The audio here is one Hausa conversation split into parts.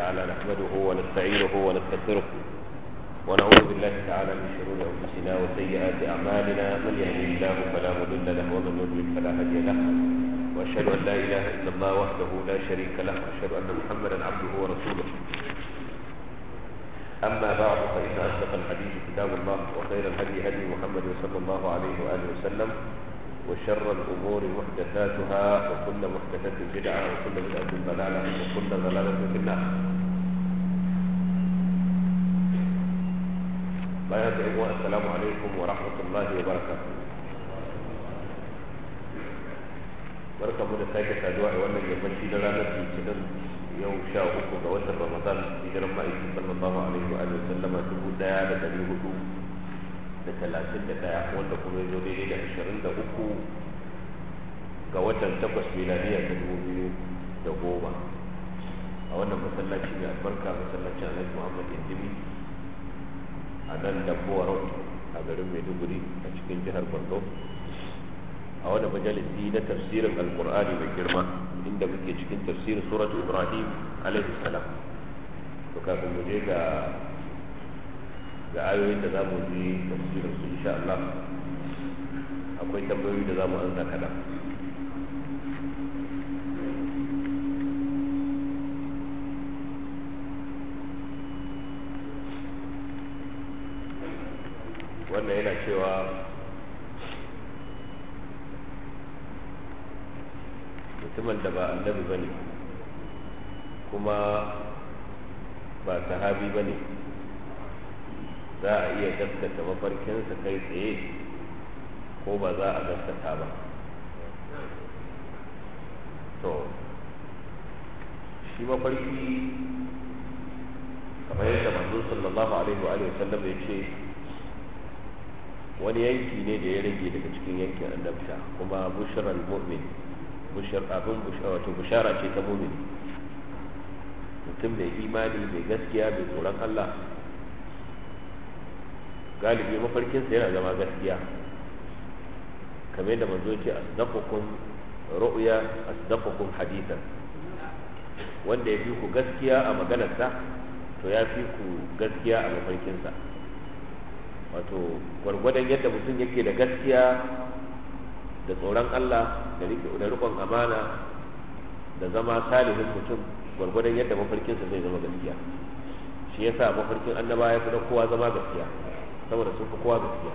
تعالى نحمده ونستعينه ونستغفره ونعوذ بالله تعالى من شرور أنفسنا وسيئات أعمالنا من يهده الله فلا مضل له ومن يضلل فلا هادي له وأشهد أن لا إله إلا الله وحده لا شريك له وأشهد أن محمدا عبده ورسوله. أما بعد فإن أصدق الحديث كتاب الله وخير الهدي هدي محمد صلى الله عليه وآله وسلم وشر الأمور محدثاتها وكل محدثة بدعة وكل بدعة ضلالة وكل ضلالة في النار. السلام عليكم ورحمة الله وبركاته. بركة من الساكة أدواء وأن يمشي لنا نفسي يوم شاء أخو وشر رمضان هجر الله صلى الله عليه وآله وسلم تقول داعا لتبيه هدوء لثلاثين دقائق wanda kuma ya zo daidai da 23 ga watan 8 miladiya ta 2010 a wannan masallaci mai albarka masallacin Alhaji Muhammad Indimi a nan da Road a garin Maiduguri a cikin jihar Borno a wannan majalisi na tafsirin Alkur'ani mai girma inda muke cikin tafsirin suratu Ibrahim alaihi salam. To kafin mu je ga ayoyin da za mu ji tafsirin su insha Allah akwai tambayoyi da za mu ansa kada. wannan yana cewa mutumin da ba annabi bane kuma ba sahabi bane za a iya gaskata mafarkinsa kai tsaye ko ba za a gaskata ba. To shi mafarki kamar yadda manzo sallallahu alaihi wa sallam ya ce wani yanki ne da ya rage daga cikin yankin annabta kuma bushral mu'min bushara ce ta mu'min mutum mai imani mai gaskiya mai tsoron Allah galibi mafarkinsa yana zama gaskiya kamar yadda manzo ce asdaqukum ru'ya asdaqukum hadithan wanda ya fi ku gaskiya a maganarsa to ya fi ku gaskiya a mafarkinsa. Wato gwargwadon yadda mutum yake da gaskiya da tsoron Allah da riƙon amana da zama salihin mutum gwargwadon yadda mafarkinsa zai zama gaskiya. Shi yasa mafarkin annaba ya fi na kowa zama gaskiya saboda sun fi kowa gaskiya.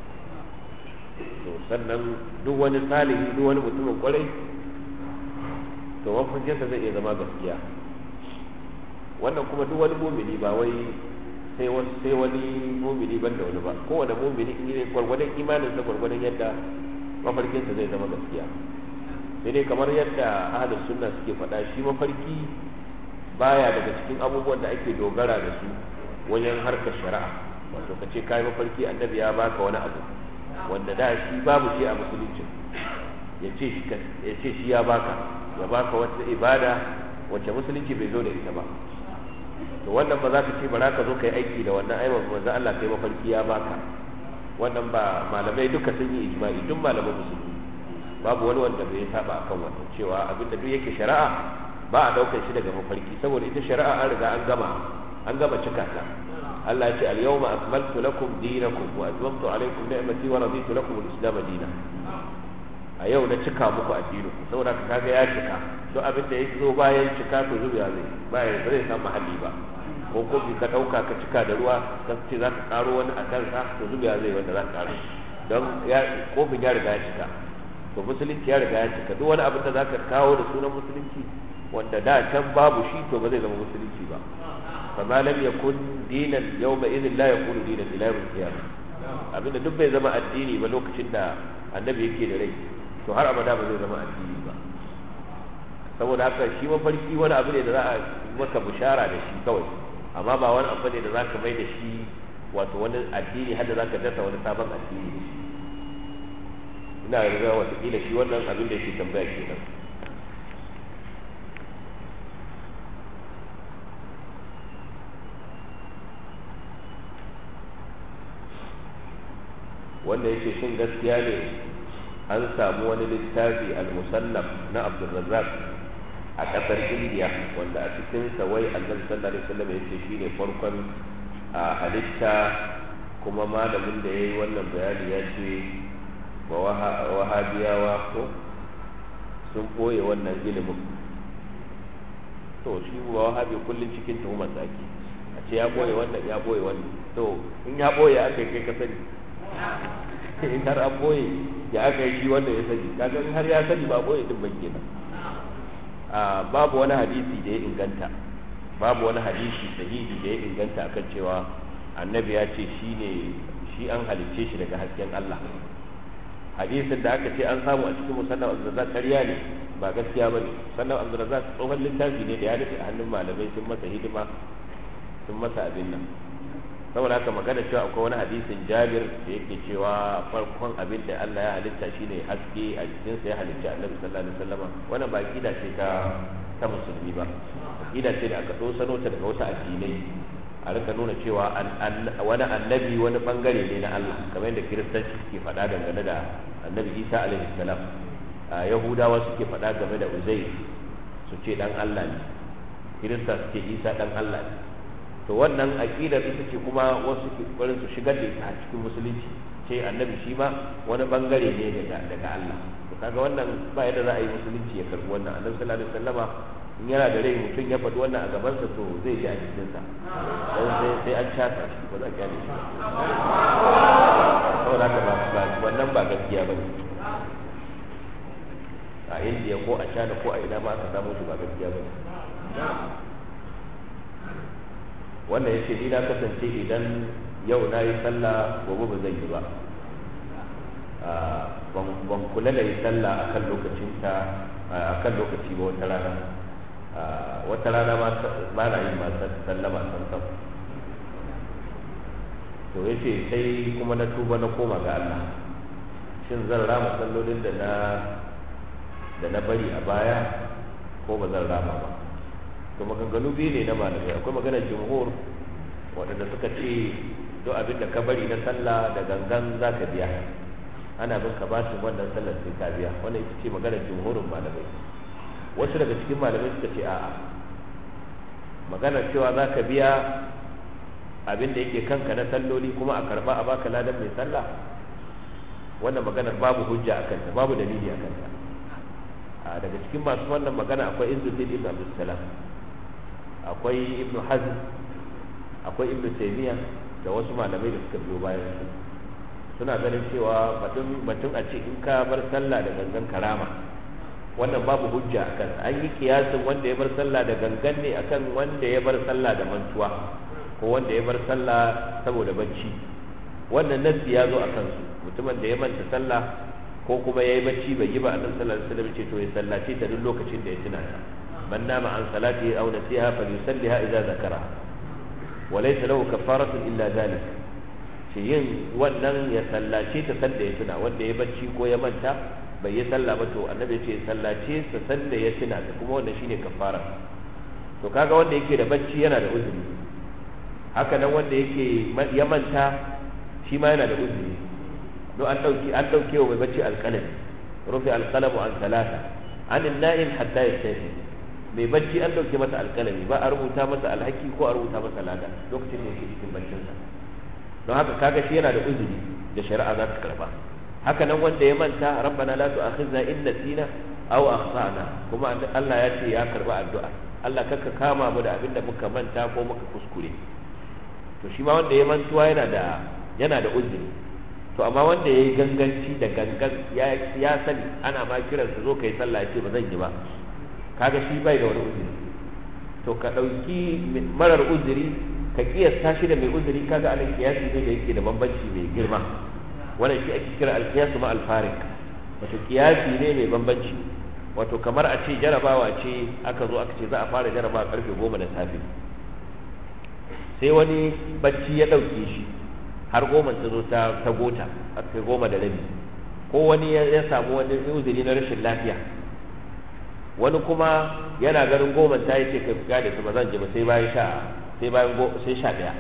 To sannan duk wani salihi duk wani mutumin kwarai to mafarkinsa zai iya zama gaskiya. Wannan kuma duk wani mumini ba wai sai wani mumini ban da wani ba, kowane mumini in yi gwargwadon imaninsa gwargwadon yadda mafarkinsa zai zama gaskiya. Sai dai kamar yadda ahlus sunna suke faɗa shi mafarki baya daga cikin abubuwan da ake dogara da su wajen harkar shari'a. Wato ka ce kai mafarki annabi ya baka wani abu wanda da shi babu shi a musulunci ya ce shi ya baka wata ibada wacce musulunci bai zo da ita ba. To wannan ba za ka ce ba za ka zo kai aiki da wannan aiwan manzo Allah kai mafarki ya baka. Wannan ba malamai duka sun yi ijma'i duk malaman musulmi babu wani wanda bai saba akan wannan cewa abinda duk yake shari'a ba a daukar shi daga mafarki saboda ita shari'a an riga an gama cika ta. Allah ya ce al-yawma akmaltu lakum dinakum wa atmamtu alaykum ni'mati wa raditu lakum al-islam dinan. A yau na cika muku addininku saboda kaga ya cika duk abin da yake zo bayan cika to zubiya zai samu mahalli ba. Ko kofi ka ɗauka ka cika da ruwa ka ce za ka ƙaro wani a kansa to zubiya zai wanda za ka ƙaro don kofin ya riga ya cika. To musulunci ya riga ya cika duk wani abin da za ka kawo da sunan musulunci wanda da can babu shi to ba zai zama musulunci ba. فما لم يكن دينا يومئذ لا يكون دينا الى يوم القيامه. abinda duk bai zama addini ba lokacin da annabi yake da rai to har abada ba zai zama addini ba. Saboda haka shi mafarki wani abu ne da za a maka bishara da shi kawai amma ba wani abu ne da za ka mai da shi wato wani addini har da za ka dasa wani sabon addini da shi. ina riga watakila shi wannan abin da yake tambaya kenan. wanda yake shin gaskiya ne an samu wani littafi al-musannaf na Abdul Razzaq a ƙasar Indiya, wanda a cikin wai Annabi sallallahu alaihi wasallam ya ce shine farkon halitta, kuma malamin da ya yi wannan bayani ya ce wahabiyawa ko sun ɓoye wannan ilimin. To shi wahabi kullum cikin tuhumar zaki a ce ya ɓoye wannan ya ɓoye wannan, to in ya ɓoye aka yi kai ka sani, in har an ɓoye ya aka yi shi wanda ya sani, kaga in har ya sani ba ɓoye din ban kenan. Babu wani hadisi da ya inganta, babu wani hadisi sahihi da ya inganta akan cewa annabi ya ce shi an halicce shi daga hasken Allah. Hadisin da aka ce an samu a cikin musannaf Abdurrazzaq ƙarya ne, ba gaskiya bane. Musannaf Abdurrazzaq tsohon littafi ne da ya dace a hannun malamai, sun masa hidima, sun masa abin nan. Saboda haka magana cewa akwai wani hadisin Jabir da yake cewa farkon abin da Allah ya halitta shine haske, a jikinsa ya halitta Annabi sallallahu alaihi wasallam, wannan ba aqida ce ta musulmi ba, aqida ce da aka dosano ta daga wasu addinai, a rika nuna cewa wani annabi wani bangare ne na Allah, kamar yadda kiristanci suke faɗa dangane da Annabi Isa alaihi salam, Yahudawa suke faɗa game da Uzair su ce dan Allah ne, Kirista suke Isa dan Allah ne. To wannan aqidar ita ce kuma wasu ke kokarin su shigar da ita a cikin musulunci, ce annabi shi ma wani bangare ne daga Allah. To kaga wannan ba yadda za a yi musulunci ya karbi wannan. Annabi sallallahu alaihi wasallama in yana da rai mutum ya faɗi wannan a gabansa, to zai ji a jikinsa, dan sai an shata shi, ba za a kyale shi ba. Saboda haka ba wannan ba gaskiya bane. A Indiya ko a China ko a ina ma aka samu shi ba gaskiya bane. Wannan yace ni na kasance idan yau na yi sallah gobe ba zan yi ba, ban kula da yi sallah akan lokacinta akan lokaci ba. Wata rana ma ba na yin masu sallama san. To yace sai kuma na tuba na koma ga Allah, shin zan rama sallolin da na bari a baya ko ba zan rama ba? To maganganu biyu ne na malamai. Akwai maganar jumhur waɗanda suka ce duk abin da ka bari na sallah da gangan za ka biya, ana bin ka bashin wannan sallar sai ka biya. Wannan ita ce maganar jumhurin malamai. Wasu daga cikin malamai suka ce a'a, maganar cewa za ka biya abin da yake kanka na salloli kuma a karba a baka ladan mai sallah, wannan maganar babu hujja a kanta, babu dalili a kanta. Daga cikin masu wannan magana akwai Izzuddin ibn Abdus Salam, akwai Ibn Hazm, akwai Ibn Taymiyyah da wasu malamai da suka biyo bayan su. Suna ganin cewa batun a ce in ka bar sallah da gangan karama, wannan babu hujja a kansa. An yi kiyasin wanda ya bar sallah da gangan ne akan wanda ya bar sallah da mantuwa ko wanda ya bar sallah saboda bacci. Wannan nasi ya zo a kansu. Mutumin da ya manta sallah ko kuma ya yi bacci bai yi ba, Annabi sallallahu alaihi wasallam ce to ya sallace ta duk lokacin da ya tuna ta. Man nama an salati aw nasiha falyusalliha idza zakara wa laysa lahu kafaratun illa dhalik. ce yin wannan ya sallace ta sanda ya tuna, wanda ya bacci ko ya manta bai yi sallah ba, to Annabi ce sallace ta sanda ya tuna ta, kuma wannan shine kafara. To kaga wanda yake da bacci yana da uzuri, haka nan wanda yake ya manta shi ma yana da uzuri. don an dauke wa mai bacci alqalami, rufi alqalamu an salata an an-na'im hatta yastafi. mai bacci an dauke masa alqalami, ba a rubuta masa alhaki ko a rubuta masa lada lokacin da yake cikin baccinsa. don haka kaga shi yana da uzuri da shari'a za ta karba. haka nan wanda ya manta rabbana la tu'akhizna in nasina aw akhtana, kuma Allah ya ce ya karba addu'a, Allah kaka kama mu da abin da muka manta ko muka kuskure. to shi ma wanda ya mantuwa yana da uzuri. to amma wanda ya yi ganganci da gangan ya sani ana ma kiransa zo ka yi sallah ce ba zan yi ba, kaga shi bai da wani uzuri. to ka ɗauki marar uzuri ka kiyasta shi da mai uzuri, kaga anan kiyasi ne da yake da bambanci mai girma. wannan shi ake kira alkiyasu ma alfarik, wato kiyasi ne mai bambanci. wato kamar a ce jarabawa ce aka zo aka ce za a fara jarabawa karfe 10 da safe, sai wani bacci ya ɗauke shi har 10 ta zo ta gota a kai 10:30, ko wani ya samu wani uzuri na rashin lafiya, wani kuma yana ganin 10 ta yi ce kai fuka da su ba zan je ba sai bayan 11.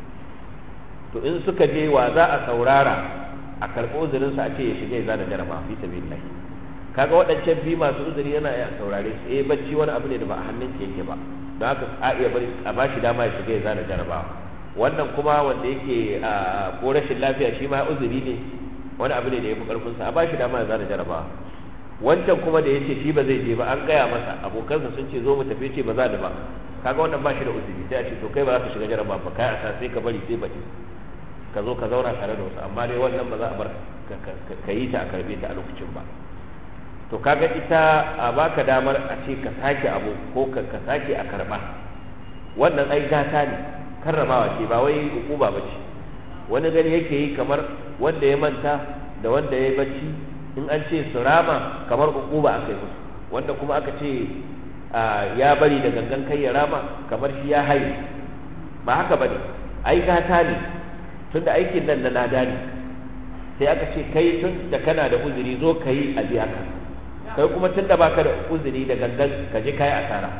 to in suka je wa za a saurara a karɓo uzurinsa a ce ya shiga ya zana jaraba fi sabilillah? kaga waɗancan biyu masu uzuri yana iya saurare su bacci wani abu ne da ba a hannun yake ba don haka a iya bari a bashi dama ya shiga ya zana jarabawa. Wannan kuma wanda yake ko rashin lafiya shi ma uzuri ne, wani abu ne da ya fi ƙarfinsa, a bashi dama ya zana jarabawa. Wancan kuma da ya ce shi ba zai je ba, an gaya masa abokansa sun ce zo mu tafi, ce ba za da ba, kaga wannan ba shi da uzuri, sai a ce to kai ba za ka shiga jarabawa ba, kai asa sai ka bari sai baɗi ka zo ka zauna tare da wasu, amma dai wannan ba za a bar ka yi ta a karbe ta a lokacin ba. To kaga ita a baka damar a ce ka sake abu ko ka sake a karba, wannan ai gata ne, karramawa ce ba wai hukuma ba ce. Wani gani yake yi kamar wanda ya manta da wanda ya yi bacci in an ce su rama kamar hukuma aka yi musu, wanda kuma aka ce ya bari da gangan kai ya rama kamar shi ya haye. Ba haka ba ne, ai gata ne, tunda aikin nan na lada ne, sai aka ce kai tun da kana da uzuri zo ka yi a biya ka, kai kuma tun da baka da uzuri da gangan ka je kai asara.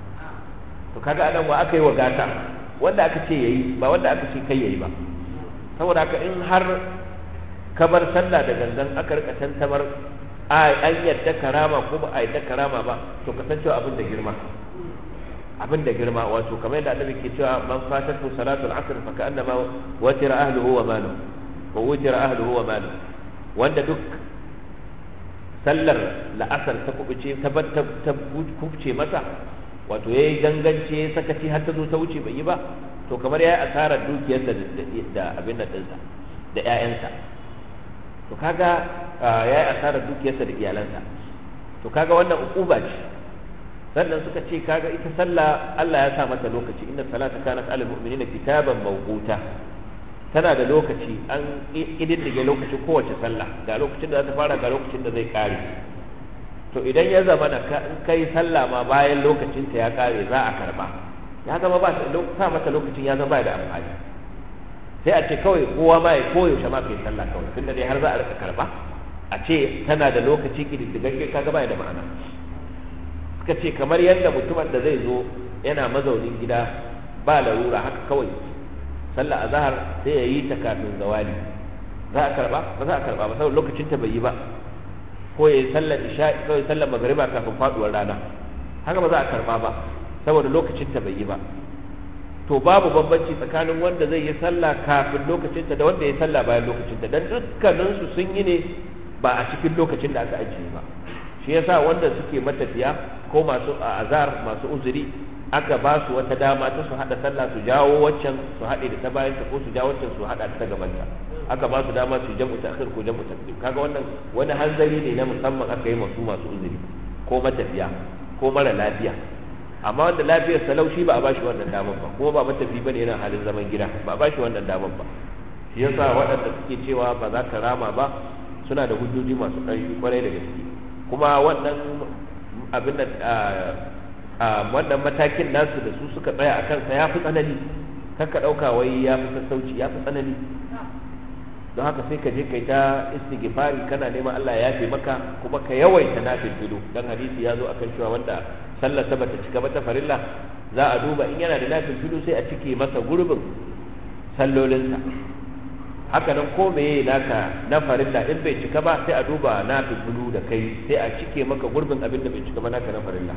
To kaga anan wa aka yi wa gata, wanda aka ce yayi ba wanda aka ce kai yayi ba. Saboda haka in har ka bar sallah da gangan aka rika tantamar an yadda karama ko ba a yadda karama ba, to ka san cewa abin da girma, abin da girma. Wato kamar yadda annabi ke cewa man fatatu salatul asr fa ka'annama watira ahluhu wa maluhu wa wutira ahluhu wa maluhu, wanda duk sallar la'asar ta kubce masa, wato yayi gangance sakaci har ta zo ta wuce bai yi ba, to kamar yayi asarar dukiyarsa da abin nan dinsa da ƴaƴansa. To kaga yayi asarar dukiyarsa da iyalansa. To kaga wannan ukuba ce. Sannan suka ce kaga ita sallah Allah ya sa mata lokaci, inna salata kanat alal mu'minina kitaban mawquta, tana da lokaci, an ƙididdige lokacin kowace sallah, ga lokacin da za ta fara ga lokacin da zai kare. To idan ya zama na in kai sallah ma bayan lokacin ta ya kare za a karba, ya zama ba sa mata lokacin ya zama ba da amfani. Sai a ce kawai kowa ma ya koyaushe ma kai sallah kawai, tunda dai har za a rika karba, a ce tana da lokaci ƙididdigagge, kaga ba da ma'ana. Suka ce kamar yadda mutumin da zai zo yana mazaunin gida ba larura haka kawai sallah azhar sai ya yi ta kafin zawali, za a karba ba za a karba ba saboda lokacin ta bai yi ba, ko ya yi sallar isha ko ya sallar magriba kafin faduwar rana, haka ba za a karba ba saboda lokacin ta bai yi ba. To babu bambanci tsakanin wanda zai yi sallah kafin lokacin ta da wanda ya yi sallah bayan lokacin ta, dan dukkanin su sun yi ne ba a cikin lokacin da aka ajiye ba. Shi yasa wanda suke matafiya ko masu azar masu uzuri aka ba su wata dama ta su hada sallah, su jawo waccan su hade da ta bayan ta, ko su jawo waccan su hada ta gaban ta, aka ba su dama su jam'u ta'khir ko jam'u taqdim. Kaga wannan wani hanzari ne na musamman aka yi masu uzuri ko matafiya ko mara lafiya. Amma wanda lafiyar salaushi ba a bashi wannan daman ba, kuma ba matafi bane yana halin zaman gida, ba a bashi wannan daman ba. Shi yasa waɗanda suke cewa ba za ka rama ba suna da hujjoji masu ƙarfi kwarai da gaske. Kuma wannan abin da wannan matakin nasu da su suka tsaya a kansa ya fi tsanani, kakka ɗauka wai ya fi sassauci, ya fi tsanani. Don haka sai ka je kai ta istighfari kana neman Allah ya yafe maka, kuma ka yawaita nafil filu, dan hadisi ya zo akan cewa wanda sallar ta bata cika ba ta farilla, za a duba in yana da nafil filu sai a cike masa gurbin sallolinsa. Haka nan ko meye naka na farilla in bai cika ba sai a duba nafil filu da kai sai a cike maka gurbin abin da bai cika ba naka na farilla.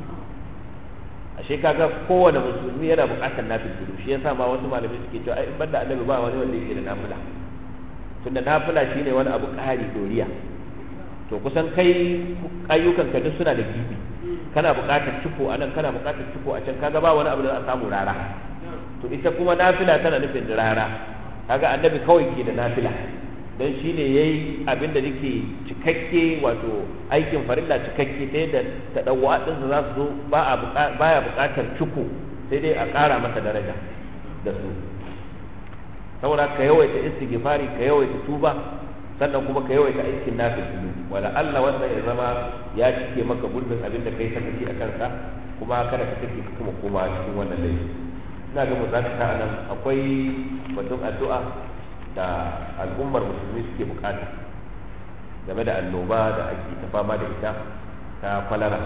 Ashe kaga kowane musulmi yana buƙatar nafil filu, shi yasa ma wasu malamai suke cewa ai in banda annabi ba wani wanda yake da nafila, tunda nafila shine wani abu ƙari doriya. To kusan kai ayyukan ka duk suna da gibi, kana buƙatar ciko a nan, kana buƙatar ciko a can, kaga ba wani abu da za a samu rara. To ita kuma nafila tana nufin rara, kaga annabi kawai ke da nafila, dan shine yayi abin da nake cikakke, wato aikin farilla cikakke, ta yadda tadawwa din za su zo baya buƙatar ciko, sai dai a ƙara masa daraja da su. Saboda ka yawaita istighfari, ka yawaita tuba, sannan kuma ka yawaita aikin nafilu, wala Allah wanda ya zama ya cike maka gurbin abin da kai sakaci a kansa, kuma kada ka take kuma koma cikin wannan laifi. Ina ga mu zaka nan akwai batun addu'a da al'ummar musulmi suke bukata game da annoba da ake ta fama da ita ta kwalara,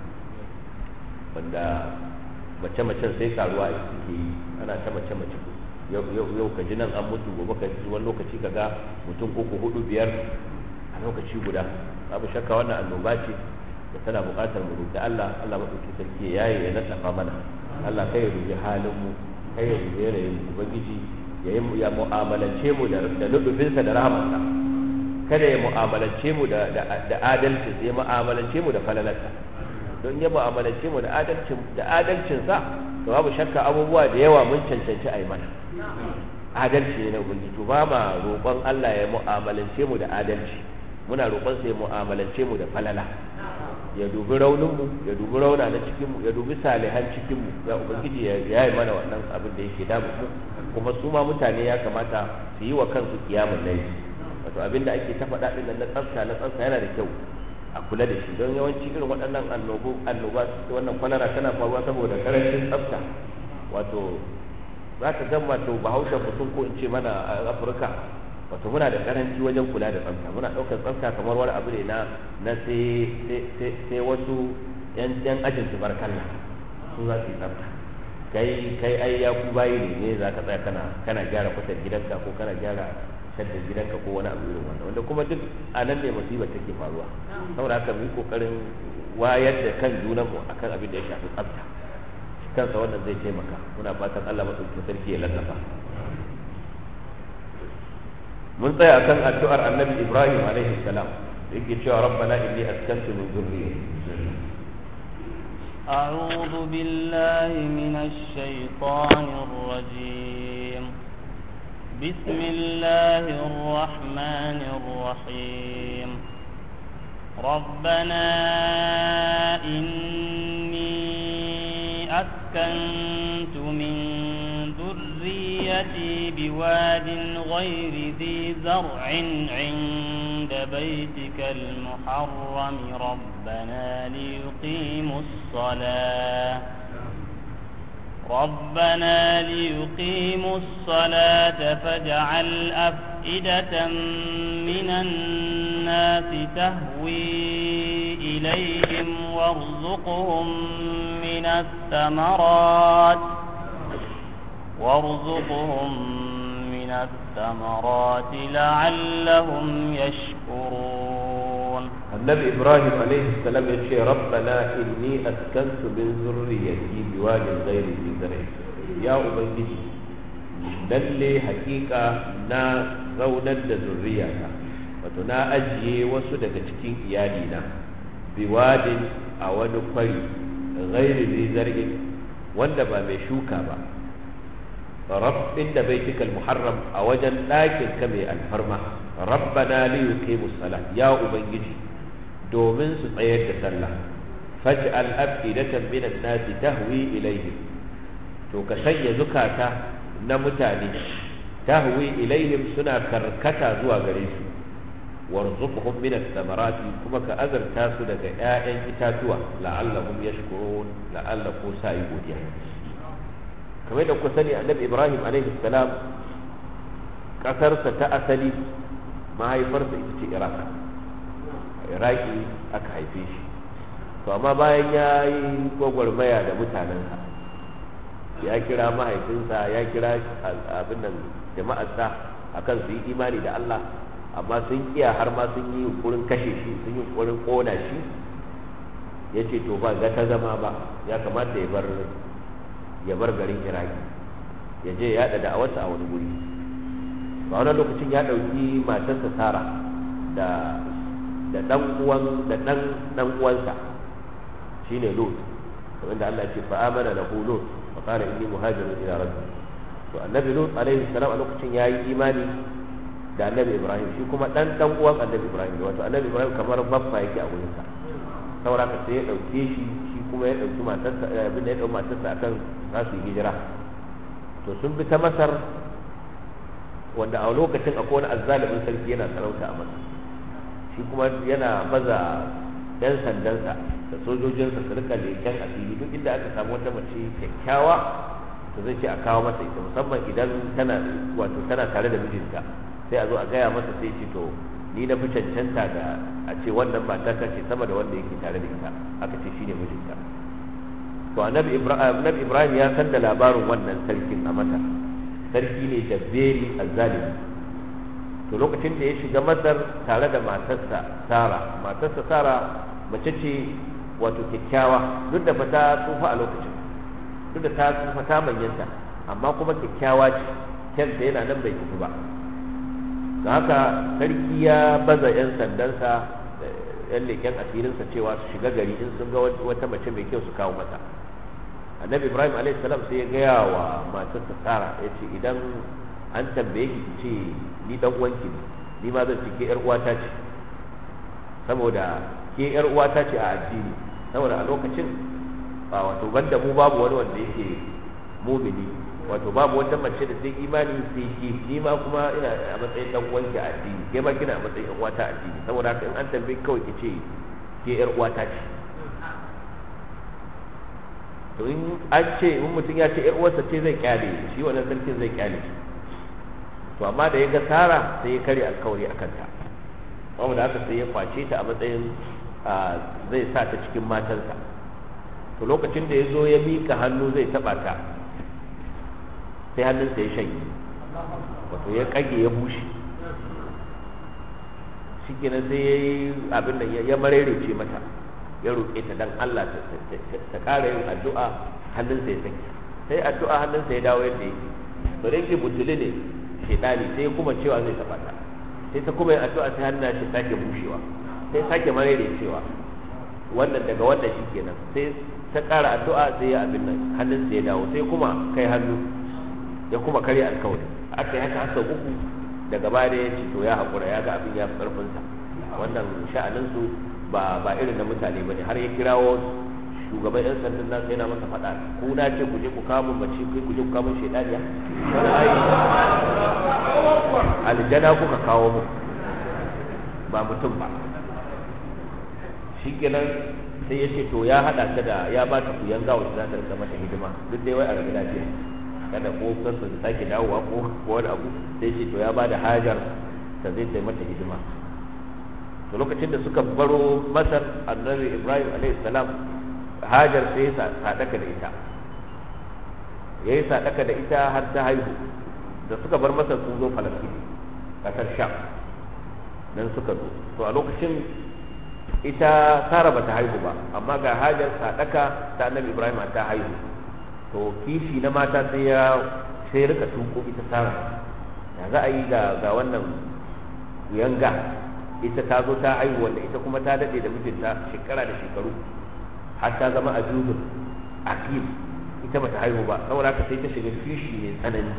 wanda mace-macen sai karuwa suke yi, ana ta mace-mace, yau ka ji nan an mutu, gobe ka ji wani lokaci ka ga mutum 3, 4, 5 a lokaci guda. babu shakka wannan annoba ce da tana buƙatar mu roƙi Allah madaukakin sarki ya yaye ya nasafa mana Allah kai ya rubi halin mu kai ya rubi yanayin ubangiji ya mu'amalance mu da lubufinsa da rahamarsa kada ya mu'amalance mu da adalci ya mu'amalance mu da falalarsa don ya mu'amalance mu da adalcinsa to babu shakka abubuwa da yawa mun cancanci a yi mana adalci ne na ubangiji to ba ma roƙon Allah ya mu'amalance mu da adalci muna roƙon sa ya mu'amalance mu da falala ya dubi rauninmu ya dubi rauna na cikinmu ya dubi salihan cikinmu ya ubangiji ya yi mana wannan abin da yake damu mu kuma su ma mutane ya kamata su yi wa kansu kiyamun laifi wato abin da ake ta faɗa ɗin na tsafta yana da kyau a kula da shi don yawanci irin waɗannan annoba wannan kwalara tana faruwa saboda karancin tsafta wato za ka gan wato bahaushen mutum ko in ce mana a afirka wato muna da karanci wajen kula da tsafta muna ɗaukar tsafta kamar wani abu ne na sai wasu yan ajin su barkalla su za su yi tsafta kai ai ya ku bayi ne za ka tsaya kana gyara kwatar gidanka ko kana gyara shaddar gidanka ko wani abu irin wannan wanda kuma duk a nan ne musibar take faruwa saboda haka mu yi kokarin wayar da kan junanmu akan abin da ya shafi tsafta kansa wannan zai taimaka muna fatan Allah madaukakin sarki ya lallafa mun tsaya akan addu'ar annabi Ibrahim alaihi salam yake cewa rabbana inni askantu min dhurriyyati أعوذ بالله من الشيطان الرجيم بسم الله الرحمن الرحيم ربنا إني أسكنت من ذريتي بواد غير ذي زرع عند بيتك المحرم ربنا ليقيموا الصلاة فاجعل أفئدة من الناس تهوي إليهم وارزقهم من الثمرات لعلهم يشكرون. النبي إبراهيم عليه السلام يقول ربنا إني أسكنت من ذريتي بواد غير ذي زرع يا أبنجي lalle hakika na zaunar da zurriyata wato na ajiye wasu daga cikin iyalina biwadin a wani kwari ghairi zai zargin wanda ba mai shuka ba rabbin da baitikal muharram a wajen ɗakin ka mai alfarma rabbana li yuqimu salat ya ubangiji domin su tsayar da sallah faj'al afidatan min an-nas tahwi ilayhim to ka sanya zukata na mutane tahwi ilayhim suna karkata zuwa gare su warzuqhum min ath-thamarati kuma ka azarta su daga ƴaƴan itatuwa la'allahum yashkurun la'alla ko sai godiya kamar da kuka sani annabi Ibrahim alaihi salam kasarsa ta asali mahaifarsa ita ce Iraki aka haife shi to amma bayan ya yi gwagwarmaya da mutanensa ya kira mahaifinsa ya kira abin nan jama'arsa akan su yi imani da Allah amma sun kiya har ma sun yi yunkurin kashe shi sun yi yunkurin kona shi ya ce to ba ga ta zama ba ya kamata ya bar garin Iraki ya je ya da da'awarsa a wani guri ba wani lokacin ya ɗauki matarsa Sara da dan uwansa shine Lut wanda Allah ya ce fa amana lahu Lut fa qala inni muhajirun ila rabbi to annabi Lut alaihi salam a lokacin yayi imani da annabi Ibrahim shi kuma dan uwan annabi Ibrahim wato annabi Ibrahim kamar babba yake a wurin sa saboda haka sai ya dauke shi kuma ya dauki matarsa abin da ya dauki matarsa akan za su yi hijira to sun bi ta Masar wanda a lokacin akwai wani azzalimin sarki yana sarauta a Masar shi kuma yana baza yan sandansa da sojojinsa su rika leken asiri duk inda aka samu wata mace kyakkyawa to zai ce a kawo masa ita musamman idan tana tare da mijinta sai a zo a gaya masa sai ce to ni na fi cancanta da a ce wannan mata ta ce sama da wanda yake tare da ita aka ce shine mijinta to annabi Ibrahim ya san da labarin wannan sarkin a Masar sarki ne jabberi azzalimi to lokacin da ya shiga Masar tare da matarsa Sara mace ce wato kyakkyawa, duk da fata tsufa a lokacin, duk da ta tsufa ta manyanta, amma kuma kyakkyawa ce, kyanta yana nan bai tafi ba. da haka sarki ya baza 'yan sandansa da 'yan leƙen asirinsa cewa su shiga gari in sun ga wata mace mai kyau su kawo mata. Annabi Ibrahim a.s. sai ya gaya wa matarsa Sara, ya ce idan an tambaye ki ce ni dan uwanki ne, ni ma zan ce ke 'yar uwata ce, saboda ke 'yar uwata ce a addini, saboda a lokacin wato banda mu babu wani wanda yake mumini, wato babu wata mace da sai imani sai ki, ni ma kuma ina a matsayin dan uwanki a addini, ke ma kina a matsayin yan uwata a addini, saboda haka in an tambaye kawai ki ce ke 'yar uwata ce. to in an ce in mutum ya ce 'yar uwarsa ce zai kyale shi, wannan sarkin zai kyale shi. to amma da ya ga Sara sai ya kare alkawari a kanta, wanda haka sai ya kwace ta a matsayin zai sa ta cikin matansa. to lokacin da ya zo ya miƙa hannu zai taɓa ta, sai hannunsa ya shanye, wato ya kage ya bushe, shi kenan sai ya yi abin da ya marerece mata, ya roƙe ta dan Allah ta ƙara yin addu'a, hannunsa ya saki, sai addu'a hannunsa ya dawo yadda yake. to da yake butuli ne shedani, sai kuma cewa zai taɓa ta, sai ta kuma yin addu'a, sai hannun shi sake bushewa, sai sake marerecewa, wannan daga wannan shi kenan, sai ta ƙara addu'a, sai ya abin nan hannunsa ya dawo, sai kuma kai hannu ya kuma karya alkawari. aka yi haka sau uku, daga baya ya ce to ya haƙura, ya ga abin ya fi ƙarfinsa, wannan sha'aninsu ba irin na mutane ba ne. har ya kirawo shugaban 'yan sandan nasa yana masa faɗa, ku na ce ku je ku kamun mace, kai ku je ku kamun shaidaniya, wani ai aljana kuka kawo mu ba mutum ba. shi kenan sai ya ce to ya haɗa ta da, ya ba ta kuyan gawa za ta rika mata hidima, duk dai wai a rabu lafiya, kada ko kansa ta sake dawowa ko wani abu. sai ce to ya ba da Hajar ta zai sai mata hidima. to lokacin da suka baro Masar, Annabi Ibrahim a.s. Hajar sai ya sadaka da ita, ya yi sadaka da ita har ta haihu. da suka bar Masar sun zo Falastin, ƙasar Sham, nan suka zo. to a lokacin ita Sara bata haihu ba, amma ga Hajar sadaka ta Annabi Ibrahim ta haihu. to kishi na mata sai rika tuko ita Sara, ya za a yi ga wannan yanga, ita ta zo ta haihu, wanda ita kuma ta dade da mijinta shekara da shekaru, har ta zama ajuzun aqim, ita bata haihu ba, saboda haka sai ta shiga kishi mai tsanani.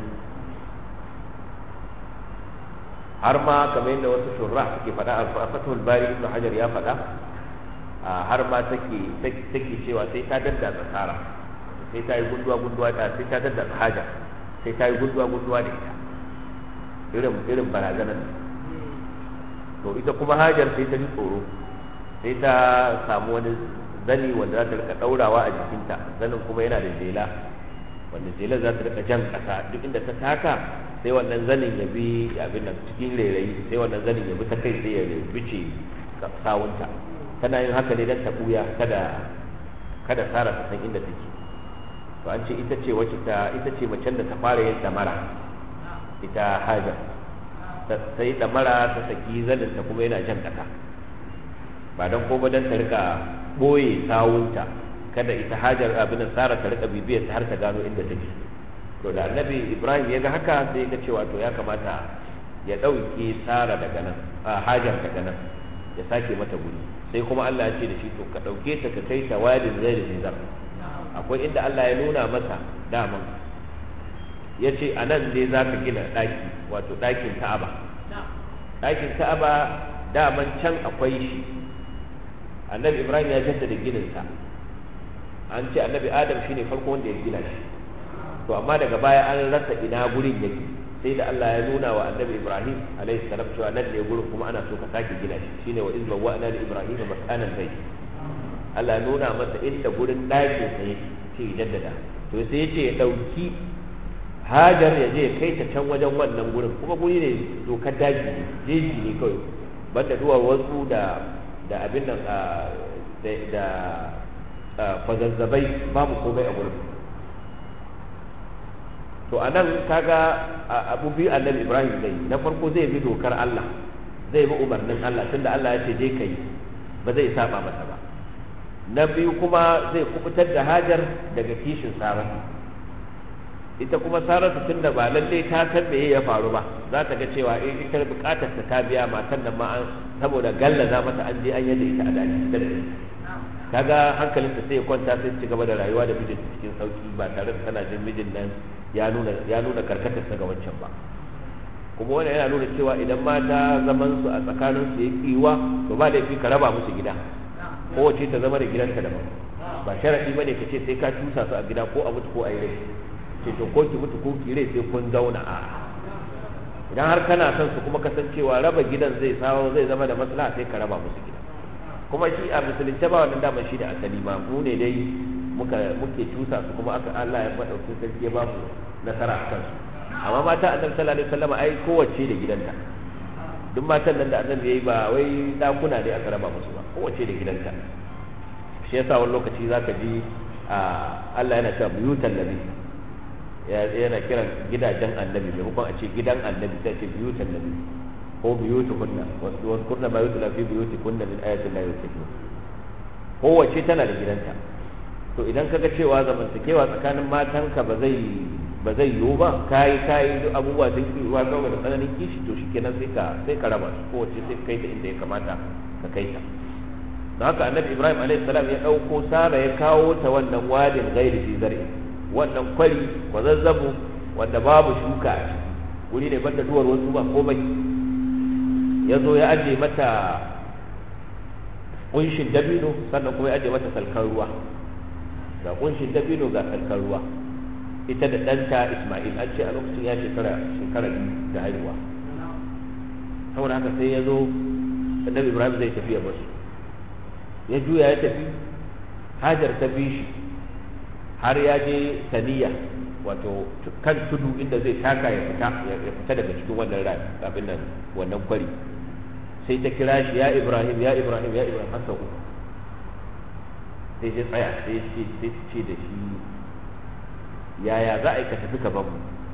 har ma kamar yadda wasu shurrah suke faɗa a Fathul Bari, Ibn Hajar ya faɗa, har ma take cewa sai ta daddatsa Sara, sai ta yi gunduwa sai ta daddatsa Hajar, sai ta yi gunduwa da ita, irin barazanar. to ita kuma Hajar sai ta ji tsoro, sai ta samu wani zani wanda za ta rika daurawa a jikinta, zanin kuma yana da jela, wanda jela za ta rika jan ƙasa, duk inda ta taka sai wannan zanin ya bi abin nan cikin rairayi, sai wannan zanin ya bi ta kai sai ya bice sawunta. tana yin haka ne don ta buya, kada Sara ta san inda take. to an ce ita ce macen da ta fara yin damara, ita Hajar ta yi damara, ta saki zanin ta kuma yana jan ƙasa, ba don ko don ta rika ɓoye sawunta, kada ita Hajar abin Sara ta rika bibiyar ta har ta gano inda take. to da Annabi Ibrahim ya ga haka, sai ya ga cewa to ya kamata ya ɗauke Sara daga nan, Hajar daga nan, ya sake mata guri. sai kuma Allah ya ce da shi to ka ɗauke ta ka kai ta wadin zai da akwai inda Allah ya nuna masa daman, ya ce a nan ne za ka gina ɗaki, wato ɗakin Ka'aba. ɗakin Ka'aba daman can akwai shi, Annabi Ibrahim ya jaddada gininsa, an ce Annabi Adam shine farko wanda ya gina shi. to amma daga baya an rasa ina gurin yake, sai da Allah ya nuna wa Annabi Ibrahim alaihi salam cewa nan ne gurin, kuma ana so ka sake gina shi, shine wa izba wa ana li Ibrahim makanan bayt. Allah ya nuna masa inda gurin ɗakin sa yake, sai ya jaddada. to sai ya ce ya ɗauki Hajar ya je kai ta can wajen wannan gurin, kuma guri ne dokar daji ne, jeji ne kawai, banda duwar wasu da abin nan da kwazazzabai, babu komai a gurin. to anan kaga abu biyu annabi Ibrahim zai na farko zai bi dokar Allah, zai bi umarnin Allah tunda Allah ya ce je kai, ba zai saba masa ba. Na biyu kuma zai kubutar da Hajar daga kishin Saratu. Ita kuma Saratu tunda ba lalle ta san me ya faru ba, za ta ga cewa ita bukatar ta biya, matan nan ma saboda gallaza mata an je an yadda ita a daji. Kaga hankalinta sai ya kwanta, sai ci gaba da rayuwa da mijinta cikin sauki ba tare da tana jin mijin nan ya nuna karkatarsa ga wancan ba. Kuma wannan yana nuna cewa idan mata zaman su a tsakanin su ya kiwa, to ba laifi ka raba musu gida, kowace ta zama da gidanta daban. Ba sharadi bane ka ce sai ka tusa su a gida ko a mutu ko a yi rai, ce to ko ki mutu ko ki rai sai kun zauna. a idan har kana son su kuma kasancewa raba gidan zai zama da maslaha, sai ka raba musu gida. Kuma shi a musulunce ba wannan daman shi da asali ma, mu ne dai muke tusa su, kuma aka Allah ya madauki sarki ya ba mu nasara a kansu. Amma mata annabi sallallahu alaihi wasallam ai kowace da gidanta, duk matan nan da annabi yayi ba wai dakuna ne aka raba musu ba, kowace da gidanta. Shi yasa wani lokaci zaka ji Allah yana cewa buyutan nabi, yana kiran gidajen annabi, maimakon a ce gidan annabi sai ce buyutan nabi ko buyutukunna, wasu kunna ma yutla fi buyutikunna min ayatin la yusifun. Kowace tana da gidanta. To idan kaga cewa zamantakewa tsakanin matanka ba zai yiwu ba, kai duk abubuwa sun yi ruwa saboda tsananin kishi, to shikenan sai ka raba su, kowace sai kai ta inda ya kamata ka kai ta. Don haka annabi Ibrahim alaihi salam ya dauko Sara ya kawo ta wannan wadin ghairi fi zar'i, wannan kwari kwazazzabu wanda babu shuka a ciki, wuri ne banda duwar wasu ba komai. Ya zo ya aje mata kunshin dabino, sannan kuma ya aje mata salkar ruwa, ga kunshin dabino ga salkar ruwa. Ita da ɗanta Ismail, an ce a lokacin ya shekara biyu da haihuwa. Saboda haka sai ya zo annabi Ibrahim zai tafi ya basu, ya juya ya tafi. Hajar ta bi shi har ya je Saniya, wato kan tudu inda zai taka ya fita daga cikin wannan rami, abin nan wannan kwari. Sai ta kira shi ya Ibrahim ya Ibrahim ya Ibrahim har sau uku. Sai ya tsaya, sai ce da shi, yaya za a yi ka tafi ka bamu?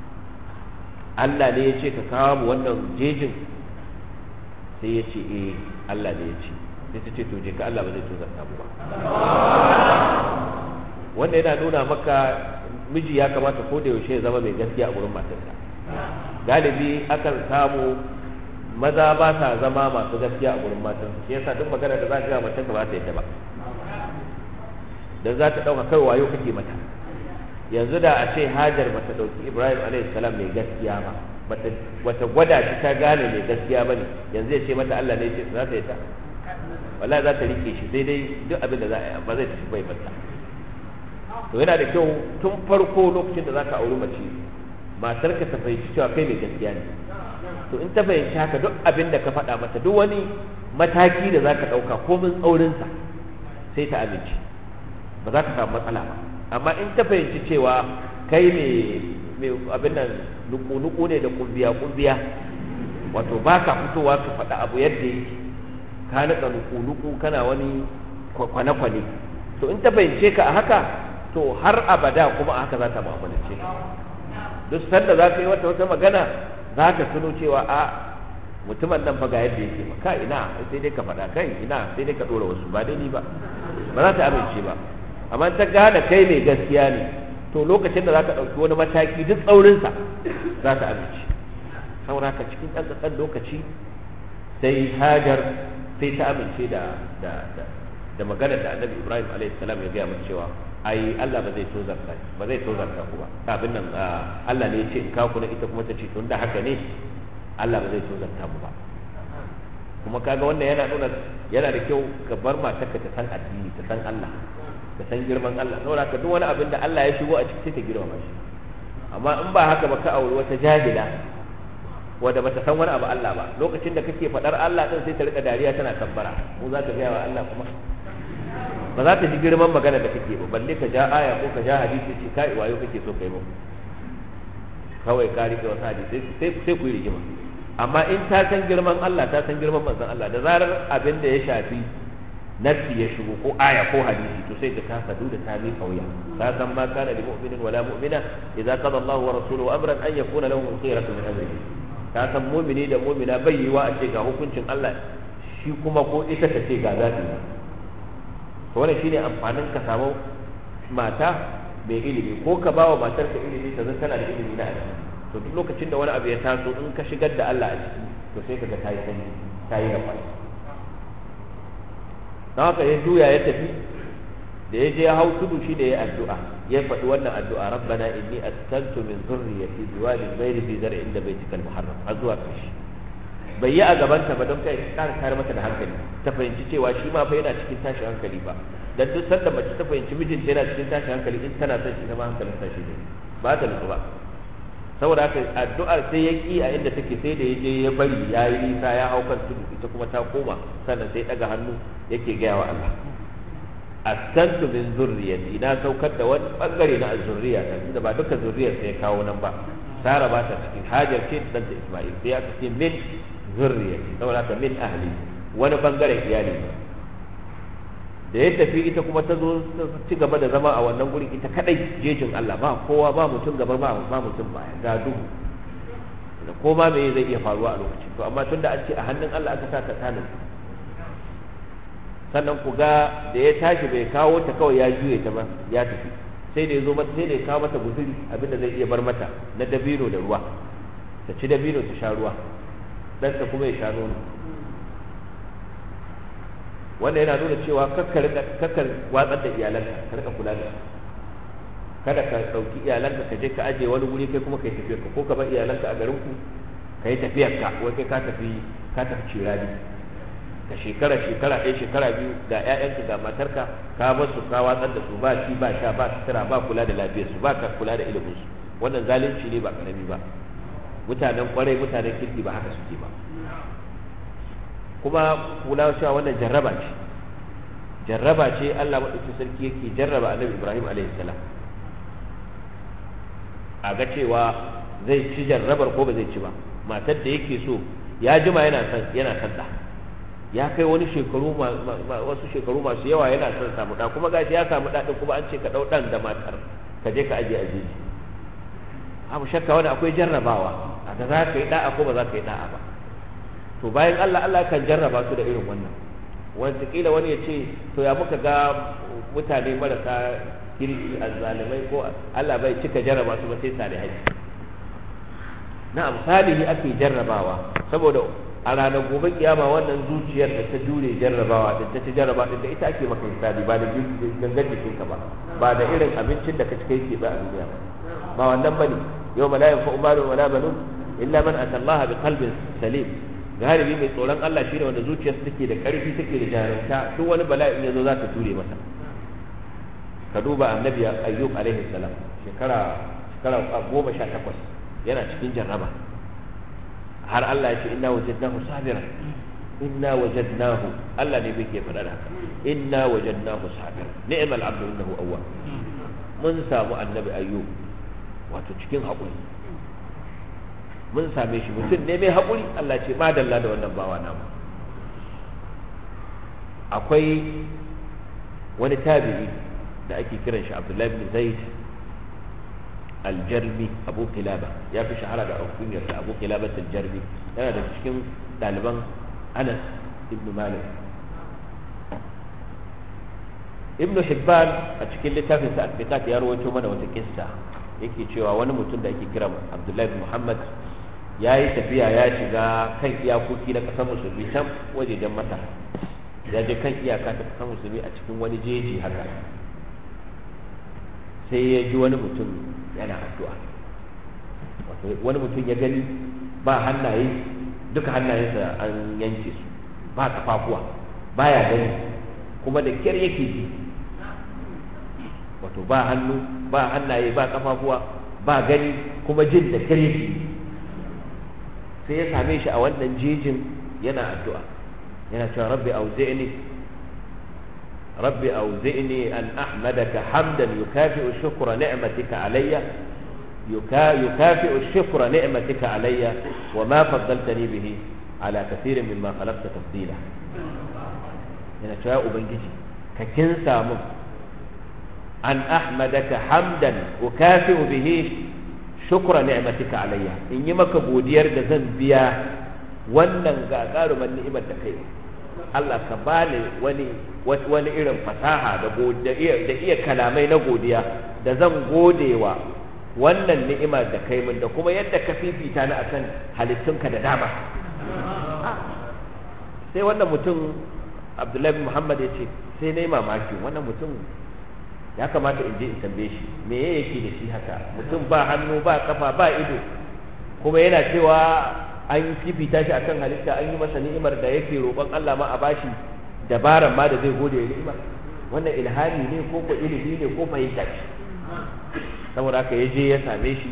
Allah ne ya ce ka kawo mu wannan jejin? Sai ya ce Allah ne ya ce. Sai ta ce to je ka, Allah ba zai tozarta mu ba. Wanda yana nuna maka miji ya kamata ko da yaushe ya zama mai gaskiya a gurin matarsa. Galibi akan samu maza ba sa zama masu gaskiya a gurin matarsa, shi yasa duk magana da za ka ga matarka ba ta yadda ba, dan za ta dauka kai wayo kake mata. Yanzu da a ce Hajar bata dauki Ibrahim alaihi salam mai gaskiya ba, bata gwada shi ta gane mai gaskiya bane, yanzu ya ce mata Allah ne ya ce, za ta yadda? Wallahi za ta rike shi, sai dai duk abin da za a yi ba zai tafi bai mata. To yana da kyau tun farko lokacin da za ka auri mace, matarka ta fahimci cewa kai mai gaskiya ne. To in ta fahimci haka, duk abin da ka faɗa mata, duk wani mataki da za ka ɗauka komin tsaurinsa, sai ta amince, ba za ka samu matsala ba. Amma in ta fahimci cewa kai mai abin nan nuku-nuku ne da kumbiya-kumbiya, wato ba ka fitowa ka faɗa abu yadda yake, ka naɗa nuku-nuku kana wani kwane-kwane, to in ta fahimce ka a haka, to har abada kuma a haka za ta mu'amalance ka. Duk sanda za ka yi wata magana, za ka tuno cewa mutumin nan fa ga yadda yake ba, ka ina sai dai ka faɗa, kai ina sai dai ka ɗora wasu, ba dai ni ba za ta amince ba. Amma ta gane kai mai gaskiya ne, to lokacin da za ka ɗauki wani mataki duk tsaurinsa za ta amince. Saboda haka cikin ɗan ƙasar lokaci sai Hajar sai ta amince da maganar da annabi Ibrahim alaihi salam ya gaya mata cewa ai Allah ba zai tozarta ku ba. Abin nan Allah ne ya ce in kawo ku na, ita kuma ta ce tun da haka ne Allah ba zai tozarta mu ba. Kuma kaga wannan yana da kyau ka bar matarka ta san addini, ta san Allah, ta san girman Allah. Saboda ka duk wani abin da Allah ya shigo a ciki sai ta girmama shi. Amma in ba haka ba, ka auri wata jahila wadda bata san wani abu Allah ba, lokacin da kake faɗar Allah din sai ta rika dariya tana kabbara, mu za ta gaya wa Allah kuma ba za ta ji girman magana da kake ba, balle ka ja aya ko ka ja hadisi ce kai wayo kake so kai ba, kawai ka rike wasu hadisi sai ku yi rigima. Amma in ta san girman Allah, ta san girman manzon Allah, da zarar abin da ya shafi nafsi ya shigo ko aya ko hadisi to sai ka sadu da ta mi kauya ka san ma kana lil mu'minin wala mu'mina idza qada Allahu wa rasuluhu amran an yakuna lahum khiyaratu min amrihi ka san mu'mini da mu'mina bai yiwa a ce ga hukuncin Allah shi kuma ko ita ta ce ga zabi to wannan shine amfanin ka samu mata mai ilimi ko ka bawa matar ka ilimi ta zan tana da ilimi na addini to duk lokacin da wani abu ya taso in ka shigar da Allah a ciki to sai kaga tayi sani tayi rafa don haka ya juya ya tafi da ya je ya hau tudu shi da ya addu'a ya faɗi wannan addu'a rabbana inni askantu min dhurriyyati biwadin ghairi fi zar'in inda baitikal muharram har zuwa ƙarshe bai yi a gabanta ba don kai ƙara kare mata da hankali ta fahimci cewa shi ma fa yana cikin tashin hankali ba dan duk sanda mace ta fahimci mijinta yana cikin tashin hankali in tana son shi ma hankalin tashi ne ba ta nutsu ba saboda haka addu'ar sai ya ki a inda take sai da ya je ya bari ya yi nisa ya hau kan tudu ita kuma ta koma sannan sai daga hannu yake gaya wa Allah askantu min zurriyati na saukar da wani bangare na zurriya ta inda ba duka zurriyar sai ya kawo nan ba Sara ba ta cikin Hajar ce da danta Isma'il sai aka ce min zurriyati saboda haka min ahli wani bangaren iyali da ya tafi ita kuma ta zo ci gaba da zama a wannan gurin ita kadai jejin Allah ba kowa ba mutum gaba ba mutum baya ga duhu da koma me zai iya faruwa a lokacin to amma tunda an ce a hannun Allah aka sa ta tana sannan ku ga da ya tashi bai kawo ta kawai ya juye ta ba ya tafi sai da ya zo mata sai da ya kawo mata guzuri abinda zai iya bar mata na dabino da ruwa ta ci dabino ta sha ruwa dan ta kuma ya sha nono wannan yana nuna cewa kakkar watsar da iyalanka ka rika kula da kada ka ɗauki iyalanka ka je ka aje wani wuri kai kuma kai tafiyar ka ko ka bar iyalanka a garin ku ka yi tafiyar ka wai kai ka tafi cirani ka shekara ɗaya shekara biyu ga ƴaƴanka ga matarka ka bar su ka watsar da su ba ci ba sha ba sutura ba kula da lafiyar su ba ka kula da ilimin su wannan zalunci ne ba karami ba mutanen kwarai mutanen kirki ba haka suke ba kuma kula cewa wannan jarraba ce Allah madaukakin sarki yake jarraba Annabi Ibrahim alaihi salam a ga cewa zai ci jarrabar ko ba zai ci ba matar da yake so ya jima yana son da ya kai wani wasu shekaru masu yawa yana son samu da kuma gashi ya samu da kuma an ce ka dau dan da matar ka je ka aje aje abu shakka wani akwai jarrabawa a ga za ka yi da'a ko ba za ka yi da'a ba to bayan Allah kan jarraba su da irin wannan wataƙila wani ya ce to ya muka ga mutane marasa kirki azzalimai ko Allah bai cika jarraba su ba sai salihai na'am salihi ake jarrabawa saboda a ranar gobe kiyama wannan zuciyar da ta jure jarrabawa da ta jarraba din da ita ake maka hisabi ba da gangan jikinka ba da irin abincin da ka cika yake ba a duniya ba wannan bane yau la yanfa'u malun wala banun illa man atallaha biqalbin salim galibi mai tsoron Allah shine wanda zuciyarsa take da ƙarfi take da jarumta duk wani bala'in yazo za ta ture masa ka duba annabi ayyub alaihi salam shekara 18 yana cikin jarraba har Allah ya ce inna wajadnahu sabiran inna wajadnahu Allah ne yake faɗa haka inna wajadnahu sabiran ni'mal abdu innahu awwab mun samu annabi ayyub wato cikin haƙuri mun same shi mutum ne mai haƙuri Allah ce ma dalla da wannan bawa namu akwai wani tabi'i da ake kiran shi Abdullahi bin Zaid al-Jarmi Abu Kilaba ya fi shahara da alkunyar da Abu Kilaba al-Jarmi yana da cikin ɗaliban Anas ibn Malik Ibn Hibban a cikin littafin sa al-Fiqat ya rawaito mana wata kissa yake cewa wani mutum da ake kira Abdullahi bin Muhammad ya yi tafiya ya shiga kan iyakoki na ƙasar musulmi can wajejen mata ya je kan iyaka ta ƙasar musulmi a cikin wani jeji haka sai ya ji wani mutum yana addu'a wato wani mutum ya gani ba hannaye duka hannayensa an yanke su ba kafafuwa baya gani kuma da kyar yake ji wato ba hannu ba hannaye ba kafafuwa ba gani kuma jin da kyar yake sai ya same shi a wannan jejin yana addu'a yana cewa rabbi auzi'ni an ahmadaka hamdan yukafi'u shukra ni'matika alayya yukafi'u shukra ni'matika alayya wa ma faddaltani bihi ala kathirin mimma khalaqta tafdila yana cewa ubangiji ka kinsa mun an ahmadaka hamdan ukafi'u bihi shukra ni'matika alayya, in yi maka godiyar da zan biya wannan gagaruman ni'imar da kai. Allah ka bani wani irin fasaha da iya kalamai na godiya da zan godewa wannan ni'imar da kai min, da kuma yadda ka fifita ni akan halittunka da dama. Sai wannan mutum Abdullahi Muhammad ya ce, sai na yi mamaki, wannan mutum ya kamata in je in tambaye shi me yake da shi haka, mutum ba hannu ba kafa ba ido, kuma yana cewa an fifita shi akan halitta, an yi masa ni'imar da yake roƙon Allah ma a bashi dabaran ma da zai gode ya ni'ima. Wannan ilhami ne ko ilimi ne ko fahimta ce? Saboda haka ya je ya same shi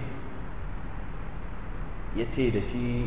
ya ce da shi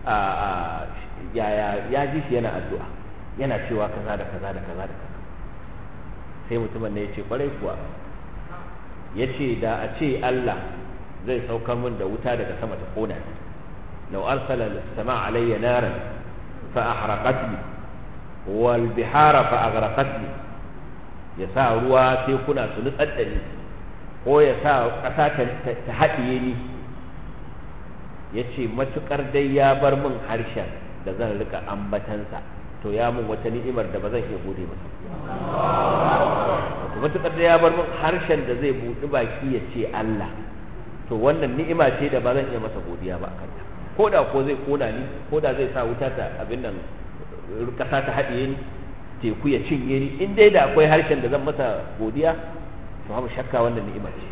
ya ji shi yana addu'a, yana cewa kaza da kaza da kaza da kaza. Sai mutumin ne ya ce kwarai kuwa, ya ce da a ce Allah zai saukar min da wuta daga sama ta kona ni, لو أرسل السماء علي نارا فأحرقتني والبحار فأغرقتني، يسا روا تيكونا سنتأدني ko ya sa ƙasa ta haɗiye ni, ya ce matuƙar dai ya bar min harshen da zan rika ambatansa, to ya mun wata ni'imar da ba zan iya gode masa. Matuƙar dai ya bar min harshen da zai buɗi baki ya ce Allah, to wannan ni'ima ce da ba zan iya masa godiya ba a kanta. Ko da ko zai kona ni, ko da zai sa wuta ta abin nan ƙasa ta haɗiye ni, teku ya cinye ni, in dai da akwai harshen da zan masa godiya, to babu shakka wannan ni'ima ce.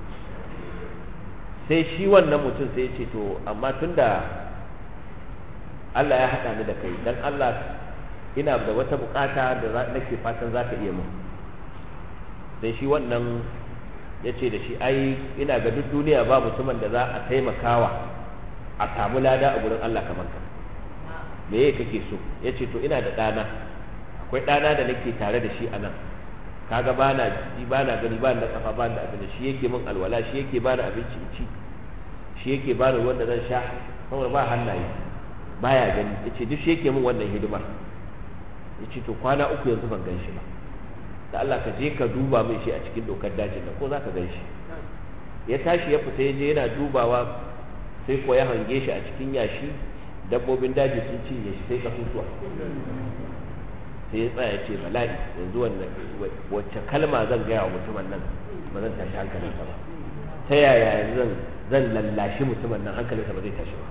Sai shi wannan mutum sai ya ce, to amma tunda Allah ya haɗa ni da kai, dan Allah ina da wata bukata da nake fatan za ka iya mun. Sai shi wannan ya ce da shi, ai ina ga duk duniya ba mutumin da za a taimakawa a samu lada a gurin Allah kamar ka. Me yake kake so? Ya ce, to ina da ɗana, akwai ɗana da nake tare da shi a nan, kaga ba na ji ba na gani ba na kafa ba da abin, shi yake min alwala, shi yake bani abinci in ci, shi yake bani ruwan da zan sha, saboda ba hannaye baya gani. Yace duk shi yake min wannan hidimar. Yace to kwana uku yanzu ban gan shi ba, da Allah ka je ka duba min shi a cikin dokar dajin nan ko za ka gan shi. Ya tashi ya fita, ya je yana dubawa, sai ko ya hange shi a cikin yashi, dabbobin daji sun cinye shi sai kasusuwa. Sai ya tsaya ce, bala'i, yanzu wannan wacce kalma zan gaya wa mutumin nan ba zan tashi hankalinsa ba, ta yaya yanzu zan lallashi mutumin nan hankalinsa ba zai tashi ba.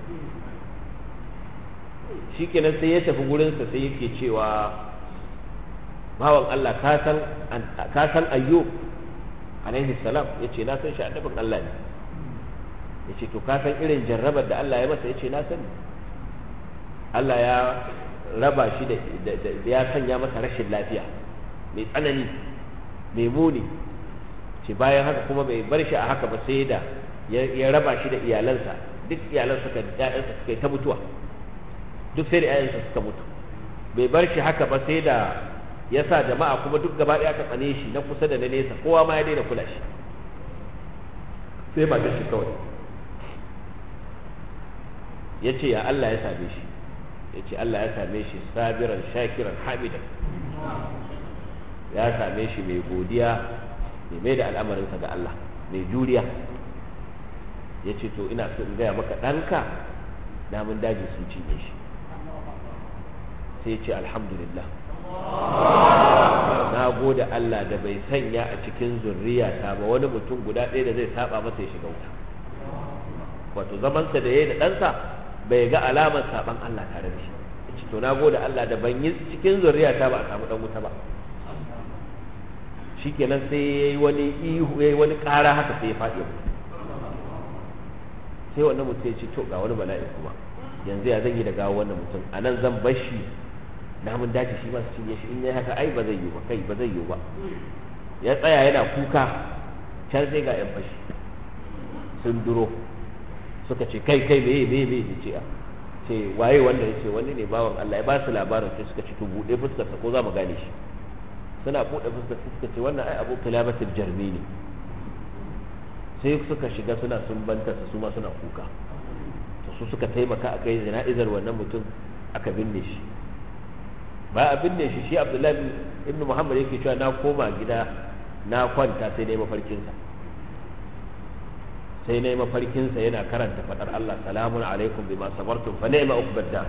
Shi kenan sai ya tafi gurinsa sai yake cewa, bawan Allah ka san Ayyub alaihi salam? Ya ce na san shi, annabin Allah ne. Ya ce to ka san irin jarrabar da Allah ya masa? Ya ce na sani. Allah ya raba shi da ya sanya masa rashin lafiya mai tsanani mai muni. Ce bayan haka kuma bai bar shi a haka ba, sai da ya raba shi da iyalansa, duk iyalansa ƴaƴansa suka yi ta mutuwa, duk sai da ƴaƴansa suka mutu. Bai bar shi haka ba, sai da ya sa jama'a kuma duk gaba ɗaya aka tsane shi, na kusa da na nesa, kowa ma ya daina kula shi, sai ba ta shi kawai. Ya ce ya Allah ya same shi? Ya ce Allah ya same shi sabiran shakiran hamidan, ya same shi mai godiya, mai mai da al'amarinsa ga Allah, mai juriya. Ya ce to ina so in gaya maka, ɗanka namun daji sun cinye shi. Sai ya ce alhamdulillah, na gode Allah da bai sanya a cikin zurriyata ba wani mutum guda ɗaya da zai saba masa ya shiga wuta. Wato zamansa da ya yi da ɗansa bai ga alamar saban Allah tare da shi. Ya ce to na gode Allah da ban yi cikin zurriyata ba a samu ɗan wuta ba. Shikenan sai ya yi wani ihu, ya yi wani ƙara haka, sai ya faɗi mutu. Sai wannan mutum ya ce to ga wani bala'i kuma, yanzu ya zan yi da gawo wannan mutum, a nan zan bar shi namun daji shi ma su cinye shi? In yi haka ai ba zai yiwu ba, kai ba zai yiwu ba. Ya tsaya yana kuka, can sai ga yan fashi sun duro, suka ce kai me ce waye wanda? ya ce wani ne bawan Allah, ya ba su labarin. Sai suka ce to buɗe fuskarsa ko za mu gane shi. Suna buɗe fuskar suka ce wannan ai Abu Kilabatul Jarmi ne. Sai suka shiga suna sumbanta su ma suna kuka. To su suka taimaka aka yi jana'izar wannan mutum, aka binne shi. ba abin ne shi Abdullahi ibn Muhammad yake cewa na koma gida na kwanta sai na yi mafarkinsa yana karanta fadar Allah salamun alaikum bima sabartum fa ni'ma uqbadda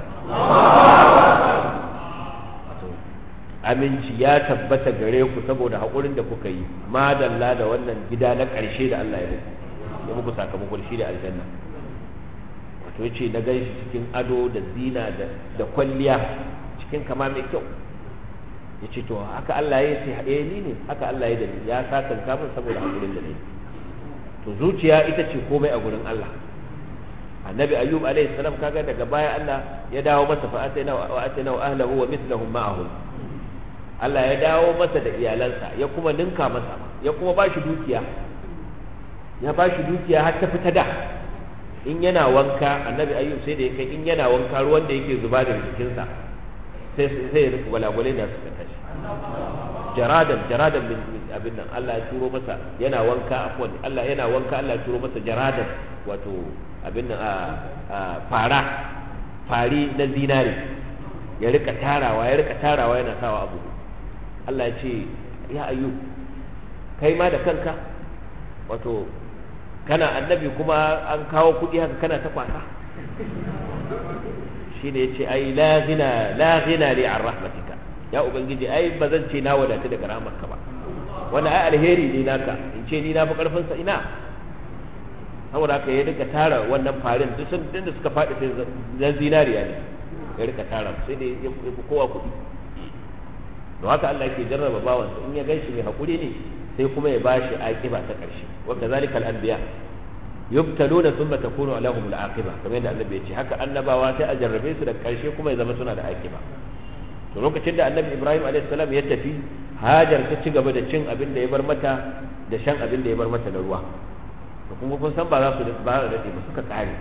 aminci ya tabbata gare ku saboda haƙurin da kuka yi madalla da wannan gida na ƙarshe da Allah ya muku sakamakon shi da aljanna wato yace na ganshi cikin ado da zina da kwalliya cikin kama mai kyau yace to haka Allah ya ce ni ne haka Allah ya da ni ya sakanka min saboda haƙurin da ni to zuciya ita ce komai a gurin Allah annabi ayyub alaihi salam kaga daga baya Allah ya dawo masa fa atayna wa ahlihi wa mithluhum ma'ahum Allah ya dawo masa da iyalansa ya kuma ninka masa ya kuma bashi dukiya har ta fita da in yana wanka annabi ayyub sai da ya kai in yana wanka ruwan da yake zuba da jikinsa sai ya rufe walagwalai da suka tashi jaradan min abin nan Allah ya turo masa yana wanka afwan Allah yana wanka Allah ya turo masa jaradan wato abin nan fari na zinare ya rika tarawa yana sawa abu Allah ya ce ya ayyub kai ma da kanka wato kana annabi kuma an kawo kudi haka kana ta kwasa shine yace ai la ghina li an rahmatika ya ubangiji ai bazan ce na wadata daga rahmarka ba wannan ai alheri ne naka in ce ni na fi karfin sa ina saboda haka ya rika tara wannan farin duk sun da suka faɗi sai zinariya ne ya rika tara sai da ya fi kowa kuɗi don haka Allah yake jarraba bawansa in ya ganshi mai hakuri ne sai kuma ya bashi aqiba ta ƙarshe wa kadhalika al-anbiya yubtaluna thumma takunu lahum al-aqiba kamar yadda annabi ya ce haka annabawa sai a jarrabe su da ƙarshe kuma ya zama suna da aqiba to lokacin da annabi Ibrahim alaihi salam ya tafi Hajar ta ci gaba da cin abin da ya bar mata da shan abin da ya bar mata na ruwa to kuma kun san ba za su ba da dade ba suka kare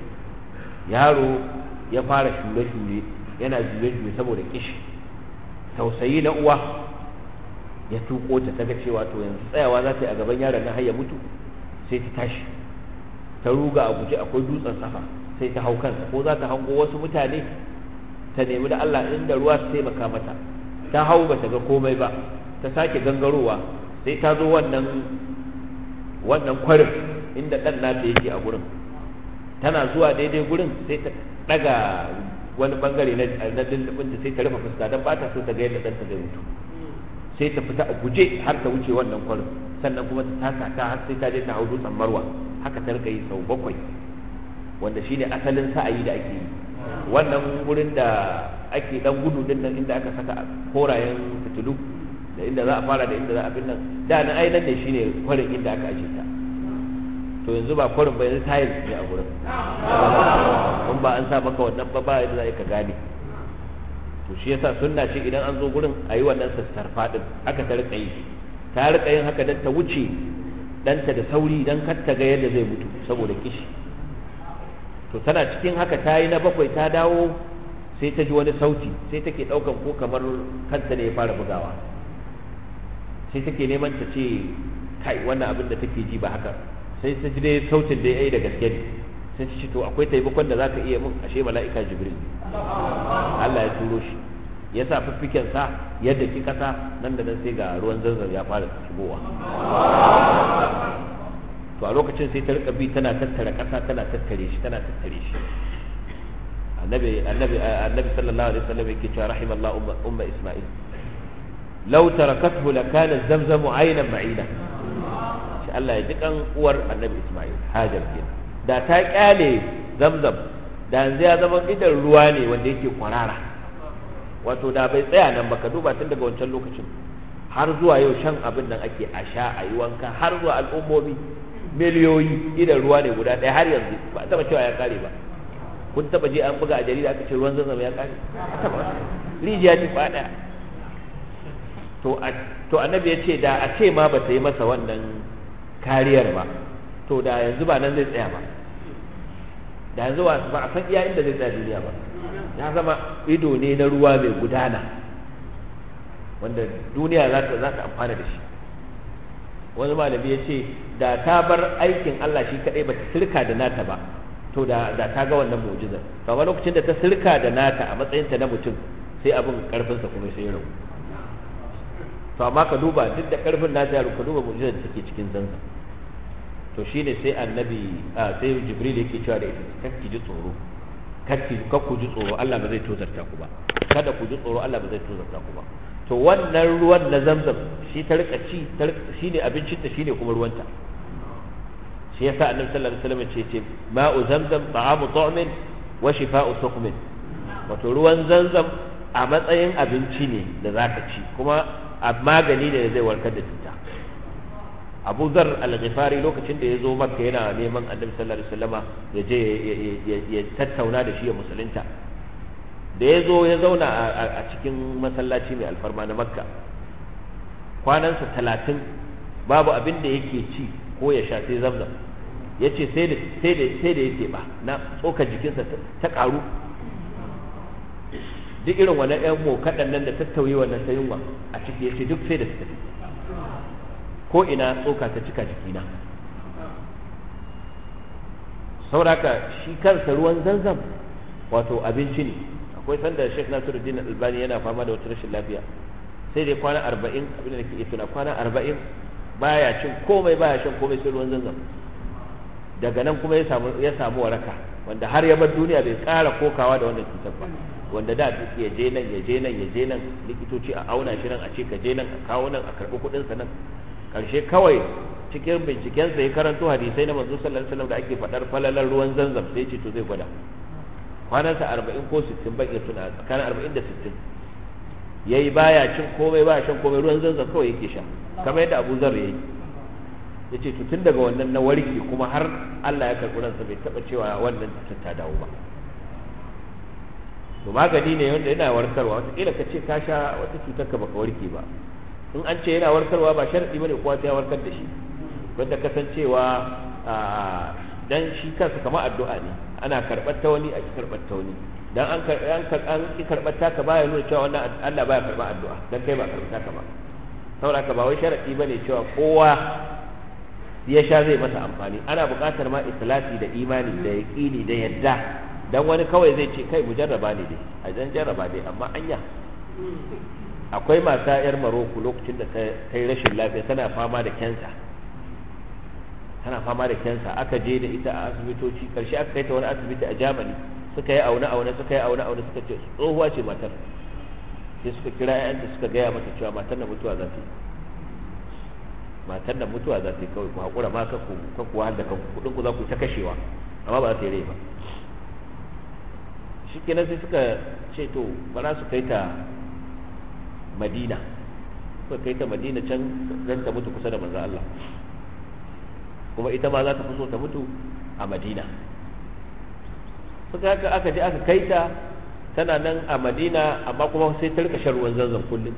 yaro ya fara shure yana juye saboda kishi tausayi na uwa ya tuko ta taga cewa to yanzu tsayawa za ta yi a gaban yaron nan har ya mutu sai ta tashi ta ruga a guje akwai dutsen safa sai ta hau kansa ko za ta hango wasu mutane ta nemi da Allah inda ruwa su taimaka mata ta hau ba ta ga komai ba ta sake gangarowa sai ta zo wannan kwarin inda ɗan nata yake a gurin tana zuwa daidai gurin sai ta ɗaga wani bangare na dindindin sai ta rufe fuska don ba ta so ta ga yadda ɗanta zai mutu sai ta fita a guje har ta wuce wannan kwarin sannan kuma ta taka ta har sai ta je ta hau dutsen marwa haka ta rika yi sau 7 wanda shine asalin sa'ayi da ake yi wannan gurin da ake dan gudu din nan inda aka saka korayen fitilu da inda za a fara da inda za a bin nan da na ainihin ne shine kwarin inda aka aje ta to yanzu ba kwarin ba yanzu tayil ne a gurin kun ba an sa maka wannan ba yadda za ka gane to shi yasa sunna ce idan an zo gurin a yi wannan sassarfa din aka ta rika yin haka dan ta wuce danta da sauri dan kar ta ga yadda zai mutu saboda kishi to tana cikin haka ta yi na 7 ta dawo sai ta ji wani sauti sai take daukan ko kamar kanta ne ya fara bugawa sai take neman ta ce kai wannan abin da take ji ba haka sai ta ji dai sautin da yayi da gaske ne sai ta ce to akwai taimakon da zaka iya mun ashe mala'ika jibril Allah ya turo shi ya sa fiffiken sa yadda ki kasa nan da nan sai ga ruwan zanzan ya fara shigowa to a lokacin sai ta rika bi tana tattara kasa tana tattare shi annabi sallallahu alaihi wasallam yake cewa rahimallahu umma isma'il law tarakathu lakana zamzamu aynan ma'ina shi Allah ya ji kan uwar annabi isma'il hajar kenan da ta kyale zamzam da yanzu ya zama idan ruwa ne wanda yake kwarara wato da bai tsaya nan ba ka duba tun daga wancan lokacin har zuwa yau shan abin nan ake a sha a yi wanka har zuwa al'ummomi miliyoyi idan ruwa ne guda ɗaya har yanzu ba a taba cewa ya kare ba kun taba je an buga a jarida aka ce ruwan zanzam ya kare rijiya ce ba ɗaya to annabi ya ce da a ce ma ba ta yi masa wannan kariyar ba to da yanzu ba nan zai tsaya ba da yanzu ba a san iya inda zai tsaya duniya ba ya zama ido ne na ruwa mai gudana wanda duniya za ta amfana da shi wani malami ya ce da ta bar aikin Allah shi kadai ba ta sirka da nata ba to da ta ga wannan mu'jizar amma lokacin da ta sirka da nata a matsayinta na mutum sai abin karfinsa kuma sai ya rabu. To amma ka duba duk da karfin nasa ya ka duba mu'jizar da take cikin zanzam. To shine sai sai Jibril yake cewa da ita kakki ji tsoro, kakku ji tsoro, Allah ba zai tozarta ku ba, kada ku ji tsoro, Allah ba zai tozarta ku ba. To wannan ruwan na zamzam shi ta rika ci, shine abincinta shine kuma ruwanta. Shi yasa Annabi sallallahu alaihi wasallam ce ma'u zamzam ta'amu tu'min wa shifa'u suqmin. Wato ruwan zamzam a matsayin abinci ne da zaka ci, kuma a magani ne da zai warkar da cuta. Abu Zar al-Ghifari lokacin da ya zo Makka yana neman Annabi sallallahu alaihi wasallama ya je ya tattauna da shi ya musulunta. Da ya zo ya zauna a cikin masallaci mai alfarma na Makka, kwanansa 30 babu abin da yake ci ko ya sha sai zamzam. Ya ce sai da yake ba na tsokar jikinsa ta karu, duk irin wannan ƴan mokaɗan nan da tattauye wannan ta yunwa a ciki, ya ce duk sai da su tafi, ko ina tsoka ta cika jikina. sauraka shi kansa ruwan zanzam wato abinci ne. Akwai sanda Sheikh Nasiruddin Albani yana fama da wata rashin lafiya, sai dai kwana 40 abin da nake tuna, kwana 40 baya cin komai, baya shan komai sai ruwan zanzam. Daga nan kuma ya samu waraka, wanda har ya bar duniya bai ƙara kokawa da wannan cutar ba. Wanda da duk ya je nan likitoci a auna shi nan, a ce ka je nan, a kawo nan, a karɓi kuɗin sa nan. Karshe kawai cikin bincikensa ya karanto hadisai na manzo sallallahu alaihi wasallam da ake faɗar falalar ruwan zanzam, sai ce to zai gwada. Kwanansa 40 ko 60 ban iya tuna, tsakanin 40 da 60 yayi baya cin komai, baya shan komai, ruwan zanzam kawai yake sha, kamar yadda Abu Zar yayi. Yace to tun daga wannan na warke, kuma har Allah ya karɓi ransa bai taɓa cewa wannan cutar ta dawo ba. To magani ne wanda yana warkarwa, wataƙila ka ce ka sha wata cutar ka baka warke ba. In an ce yana warkarwa ba sharadi bane kowa sai ya warkar da shi, wanda kasancewa dan shi kansa kamar addu'a ne, ana karɓar ta wani a ki karɓar ta wani. Dan an ki karɓar ta ka baya nuna cewa wannan Allah baya karɓar addu'a, dan kai ba karɓar ta ka ba. Saboda haka ba wai sharadi bane cewa kowa ya sha zai masa amfani. Ana buƙatar ma ikhlasi da imani da yaqini da yadda. Dan wani kawai zai ce kai mu jarraba ne dai, a dan jarraba dai, amma anya. Akwai mata yar Maroko lokacin da ta yi rashin lafiya, tana fama da kansa, aka je da ita a asibitoci, karshe aka kai ta wani asibiti a Germany, suka yi aune suka ce tsohuwa ce matar, sai suka kira ƴaƴanta suka gaya mata cewa matar na mutuwa za ta yi, kawai ku haƙura ma ka ku wahal da kanku, kuɗin ku za ku ta kashewa, amma ba za ta yi rai ba. Shi kenan sai suka ce to ba za su kai ta Madina, can zan ta mutu kusa da manzo Allah, kuma ita ma za ta fi so ta mutu a Madina. Suka haka aka je aka kai ta, tana nan a Madina, amma kuma sai ta rika shan ruwan zanzan kullum,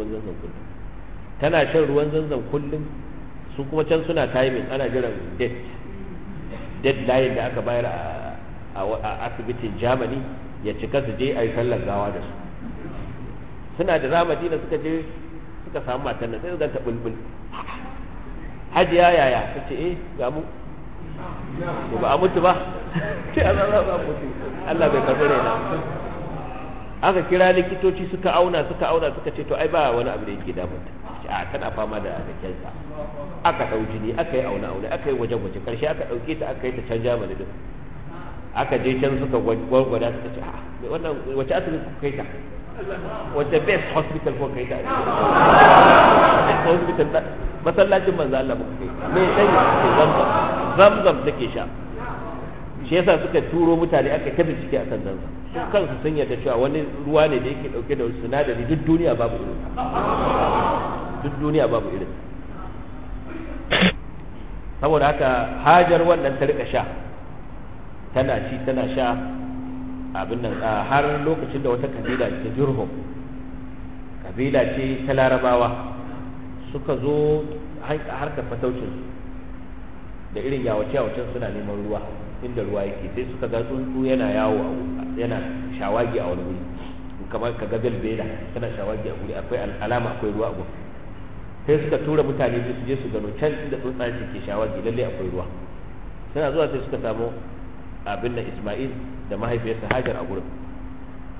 tana shan ruwan zanzan kullum. Su kuma can suna timing, ana jiran deadline da aka bayar a asibitin Germany ya cika su je a yi sallar gawa da su. Suna da Madina suka je suka samu matan nan, sai su ta bulbul, hajiya yaya, ta ce ga mu ba a mutu ba, ce a mutu, Allah bai karɓi raina. Aka kira likitoci suka auna suka ce to ai ba wani abu da yake damunta, a tana fama da kensa. Aka ɗau jini, aka yi aune, aka yi waje-waje, karshe aka ɗauke ta aka yi ta can Germany din. Aka je can suka gwagwada suka ce wannan wace asibiti kuka kai ta, wace best hospital kuka kai ta, hospital masallacin manzo Allah muka kai, me sai zamzam take sha. Shi yasa suka turo mutane aka ta bincike a kan zanzam, su kansu sun yarda cewa wani ruwa ne da yake dauke da sinadari duk duniya babu irin. Saboda haka Hajar wannan ta rika sha, tana sha abin nan har lokacin da wata kabila ta Jurhum, kabila ce ta Larabawa, suka zo harkar fataucin da irin yawace-yawacen suna neman ruwa inda ruwa yake, sai suka ga tsuntsu yana yawo, yana shawagi a wani wuri, kamar ka ga belbela tana shawagi a wuri, akwai alama akwai ruwa a gurin. Sai suka tura mutane su je su gano can inda tsuntsaye ke shawagi lalle akwai ruwa. Suna zuwa sai suka samu abin da Isma'il da mahaifiyarsa Hajar a gurin,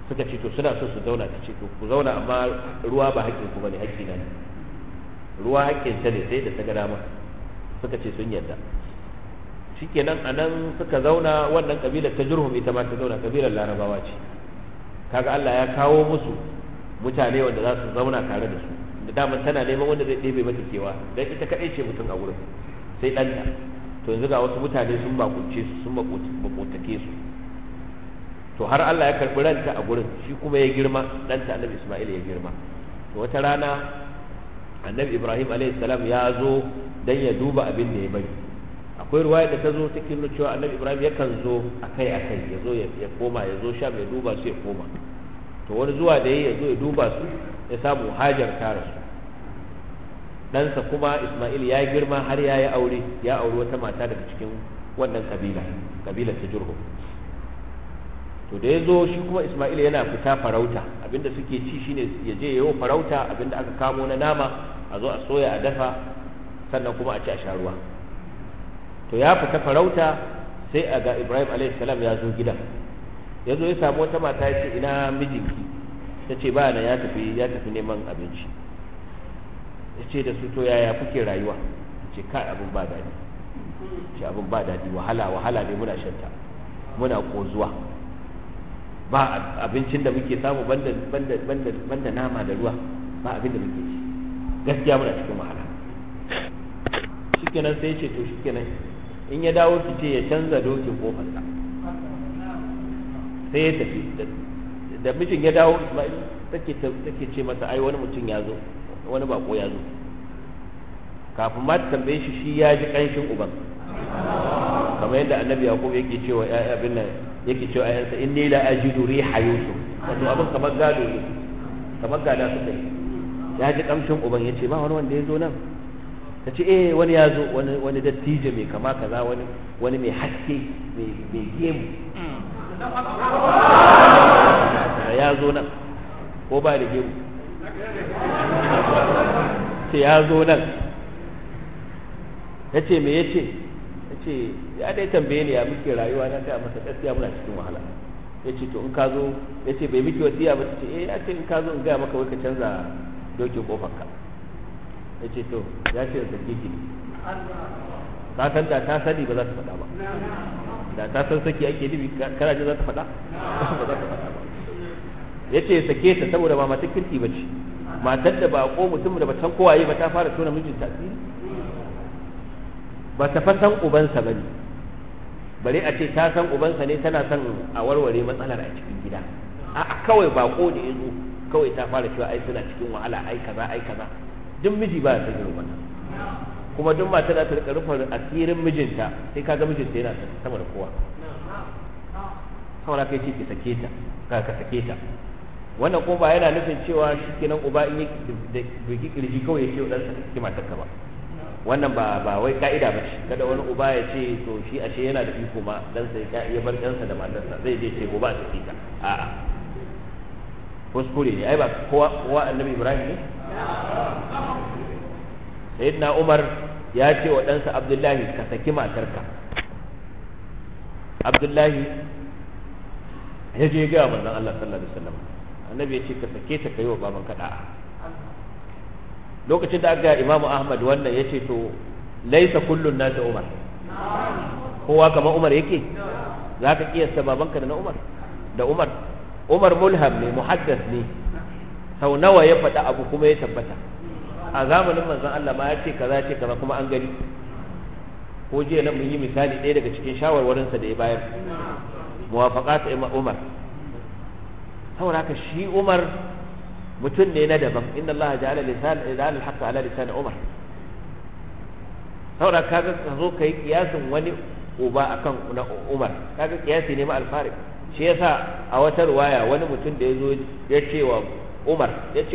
suka ce to suna so su zauna, ta ce to ku zauna amma ruwa ba haƙƙin ku bane, haƙƙi na ne, ruwa haƙƙin ta ne, sai da ta ga dama suka ce sun yarda. Shikenan anan suka zauna, wannan kabilar ta Jurhum ita ma ta zauna, kabilar Larabawa ce. Kaga Allah ya kawo musu mutane wanda za su zauna tare da su, da daman tana neman wanda zai ɗebe mata kewa, dan ita kaɗai ce mutum a wurin sai ɗanta. To yanzu ga wasu mutane sun bakunce su, sun makotake su, to har Allah ya karɓi ranta a gurin, shi kuma ya girma, ɗanta annabi Isma'il ya girma. To wata rana annabi Ibrahim alaihi salam ya zo dan ya duba abin da ya bari. Akwai ruwaya da ta zo take nuna cewa annabi Ibrahim yakan zo akai-akai, ya zo ya koma, ya zo Sham ya duba su ya koma. To wani zuwa da ya zo ya duba su ya samu Hajar ta rasu, ɗansa kuma Isma'il ya girma har ya yi aure, ya auri wata mata daga cikin wannan kabilar ta Jurhum. To da ya zo shi kuma Isma'il yana fita farauta, abinda suke ci shine ya je yayo farauta, abinda aka kamo na nama a zo a soya a dafa, sannan kuma a ci a sha ruwa. To ya fita farauta sai a ga Ibrahim alaihi salam ya zo gidan, ya zo ya samu wata mata, ya ce ina mijinki? Ta ce ba na, ya tafi neman abinci. Ya ce da su to yaya kuke rayuwa? Ya ce kai abin ba daɗi, ce abin ba daɗi, wahala ne muna shanta, muna ƙozuwa, ba abincin da muke samu banda nama da ruwa, ba abin da muke ci, gaskiya muna cikin wahala. Shikenan sai ya ce to shikenan in ya dawo ki ce ya canza dokin kofarsa. Sai ya tafi, da mijin ya dawo Isma'il take ce masa ai wani mutum ya zo, wani bako ya zo. Kafin ma ta tambaye shi ya ji kanshin uban, kamar yadda annabi Yaqub yake cewa abin nan, yake cewa ayyansa inni la ajidu riha yusuf, wato abin kamar gado ne, kamar gada suka yi. Ya ji kamshin uban, ya ce ba wani wanda ya zo nan? Ta ce wani ya zo, wani dattijo mai kama kaza, wani mai haske mai gemu ya zo nan, ko ba da gemu, ce ya zo nan. Ya ce me ya ce? Ya ce ya dai tambaye ni ya muke rayuwa, na gaya masa gaskiya muna cikin wahala. Ya ce to in ka zo, ya ce bai miki wasiya ba? Ta ce ya ce in ka zo in gaya maka wai ka canza dokin kofarka. Ya ce to ya ce da saki ne, ka san da ta sani ba za ta faɗa ba, da ta san saki ake nufi kana ji za ta faɗa ba za ta faɗa ba. Ya ce sake ta saboda ba matar kirki ba ce, matar da ba ko mutum da ba san kowaye ba ta fara tona mijin tasiri, ba ta fa san ubansa ba ne, bare a ce ta san ubansa ne tana son a warware matsalar a cikin gida. A kawai bako da ya zo kawai ta fara cewa ai suna cikin wahala, ai kaza. Duk miji ba ya san irin wannan, kuma duk mata da ta rika rufe asirin mijinta sai kaga mijinta yana sama da kowa. Saboda kai ce ki sake ta, ka sake ta. Wannan kuma ba yana nufin cewa shikenan uba in yi da biki kirji kawai ya ce wa ɗansa ki matarka ba. Wannan ba wai ka'ida ba ce. Kada wani uba ya ce to shi ashe yana da iko ma ɗansa ya bar ɗansa da matarsa, zai je ce gobe a sake ta. A'a, kuskure ne, ai ba kowa annabi Ibrahim ne. Sayyidina Umar ya ce wa ɗansa Abdullahi ka saki matarka. Abdullahi ya je ga manzon Allah sallallahu alaihi wasallam, annabi ya ce ka sake ta kai wa baban ka da'a. Lokacin da aka Imam Ahmad wannan ya ce to laisa kullun nasi Umar, kowa kamar Umar yake? Za ka kiyasta babanka da na Umar? Da Umar mulham ne, muhaddas ne, sau nawa ya faɗa abu kuma ya tabbata. A zamanin manzon Allah ma ya ce kaza kuma an gani. Ko jiya nan mun yi misali ɗaya daga cikin shawarwarinsa da ya bayar, muwafaqat Umar. Saboda haka shi Umar mutum ne na daban, inna Allah ja'ala al-haqqa ala lisan Umar. Saboda kaga ka zo kai kiyasin wani uba akan na Umar, kaga kiyasi ne ma al-farid. Shi yasa a wata riwaya wani mutum da yazo ya ce wa Umar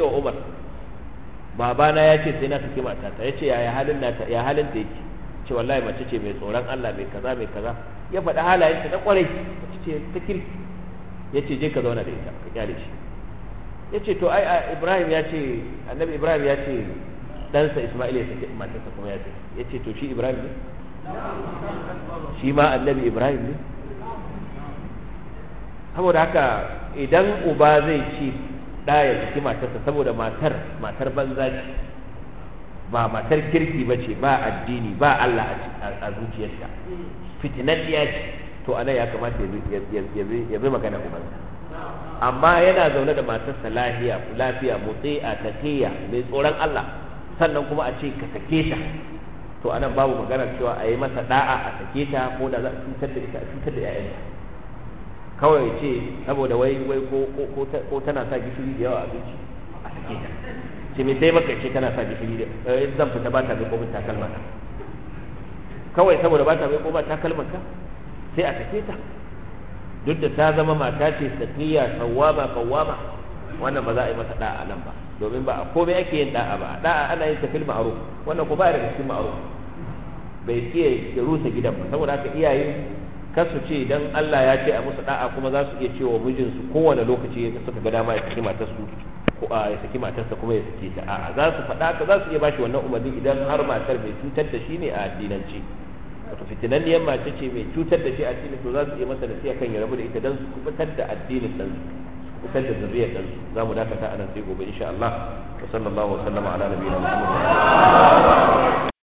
babana ya ce sai na saki matata. Ya ce ya halin da yake? Ce wallahi mace ce mai tsoron Allah, mai kaza. Ya faɗi halayen ta kwarai, ce ta kirki. Ya ce je ka zauna da ita ka kyale shi. Ya ce to ai Ibrahim ya ce, annabi Ibrahim ya ce ɗansa Isma'il ya saki matarsa kuma ya ce. Ya ce to shi Ibrahim ne? Shi ma annabi Ibrahim ne? saboda haka idan uba zai ci ɗa ya saki matarsa saboda matar banza ce, ba matar kirki ba ce, ba addini ba Allah a zuciyarta, fitinanniya ce, to anan ya kamata ya bi magana ubansa. Amma yana zaune da matarsa lafiya muti'a taqiya mai tsoron Allah, sannan kuma a ce ka sake ta, to anan babu magana cewa a yi masa da'a a sake ta ko da za a cutar da ita a cutar da 'ya'yanta. Kawai ce saboda wai ko tana sa gishiri da yawa a abinci a sake ta, ce mai sai maka ce tana sa gishiri da zan fita ba ta bai komin takalma ta, kawai saboda ba ta bai komin takalman ka sai a sake ta, duk da ta zama mata ce sakiya sawwama qawwama, wannan ba za a yi masa da'a nan ba, domin ba a komai ake yin da'a ba, da'a ana yin ta fil ma'ruf, wannan ko ba daga cikin ma'ruf, bai iya ya rusa gidan ba. Saboda haka iyaye kasu ce idan Allah ya ce a musu da'a kuma za su iya cewa mijinsu kowane lokaci suka ga dama ya saki matarsu ko ya saki matarsa kuma ya sake ta, a'a za su faɗa ka, za su iya bashi wannan umarni idan har matar bai cutar da shi ne a addinance, wato fitinanniyar mace ce mai cutar da shi a addini, to za su iya masa nasiha kan ya rabu da ita dan su kubutar da addinin dan su kubutar da zuriyar dan su. Za mu dakata anan sai gobe insha Allah. Wa sallallahu wa sallama ala nabiyina Muhammad.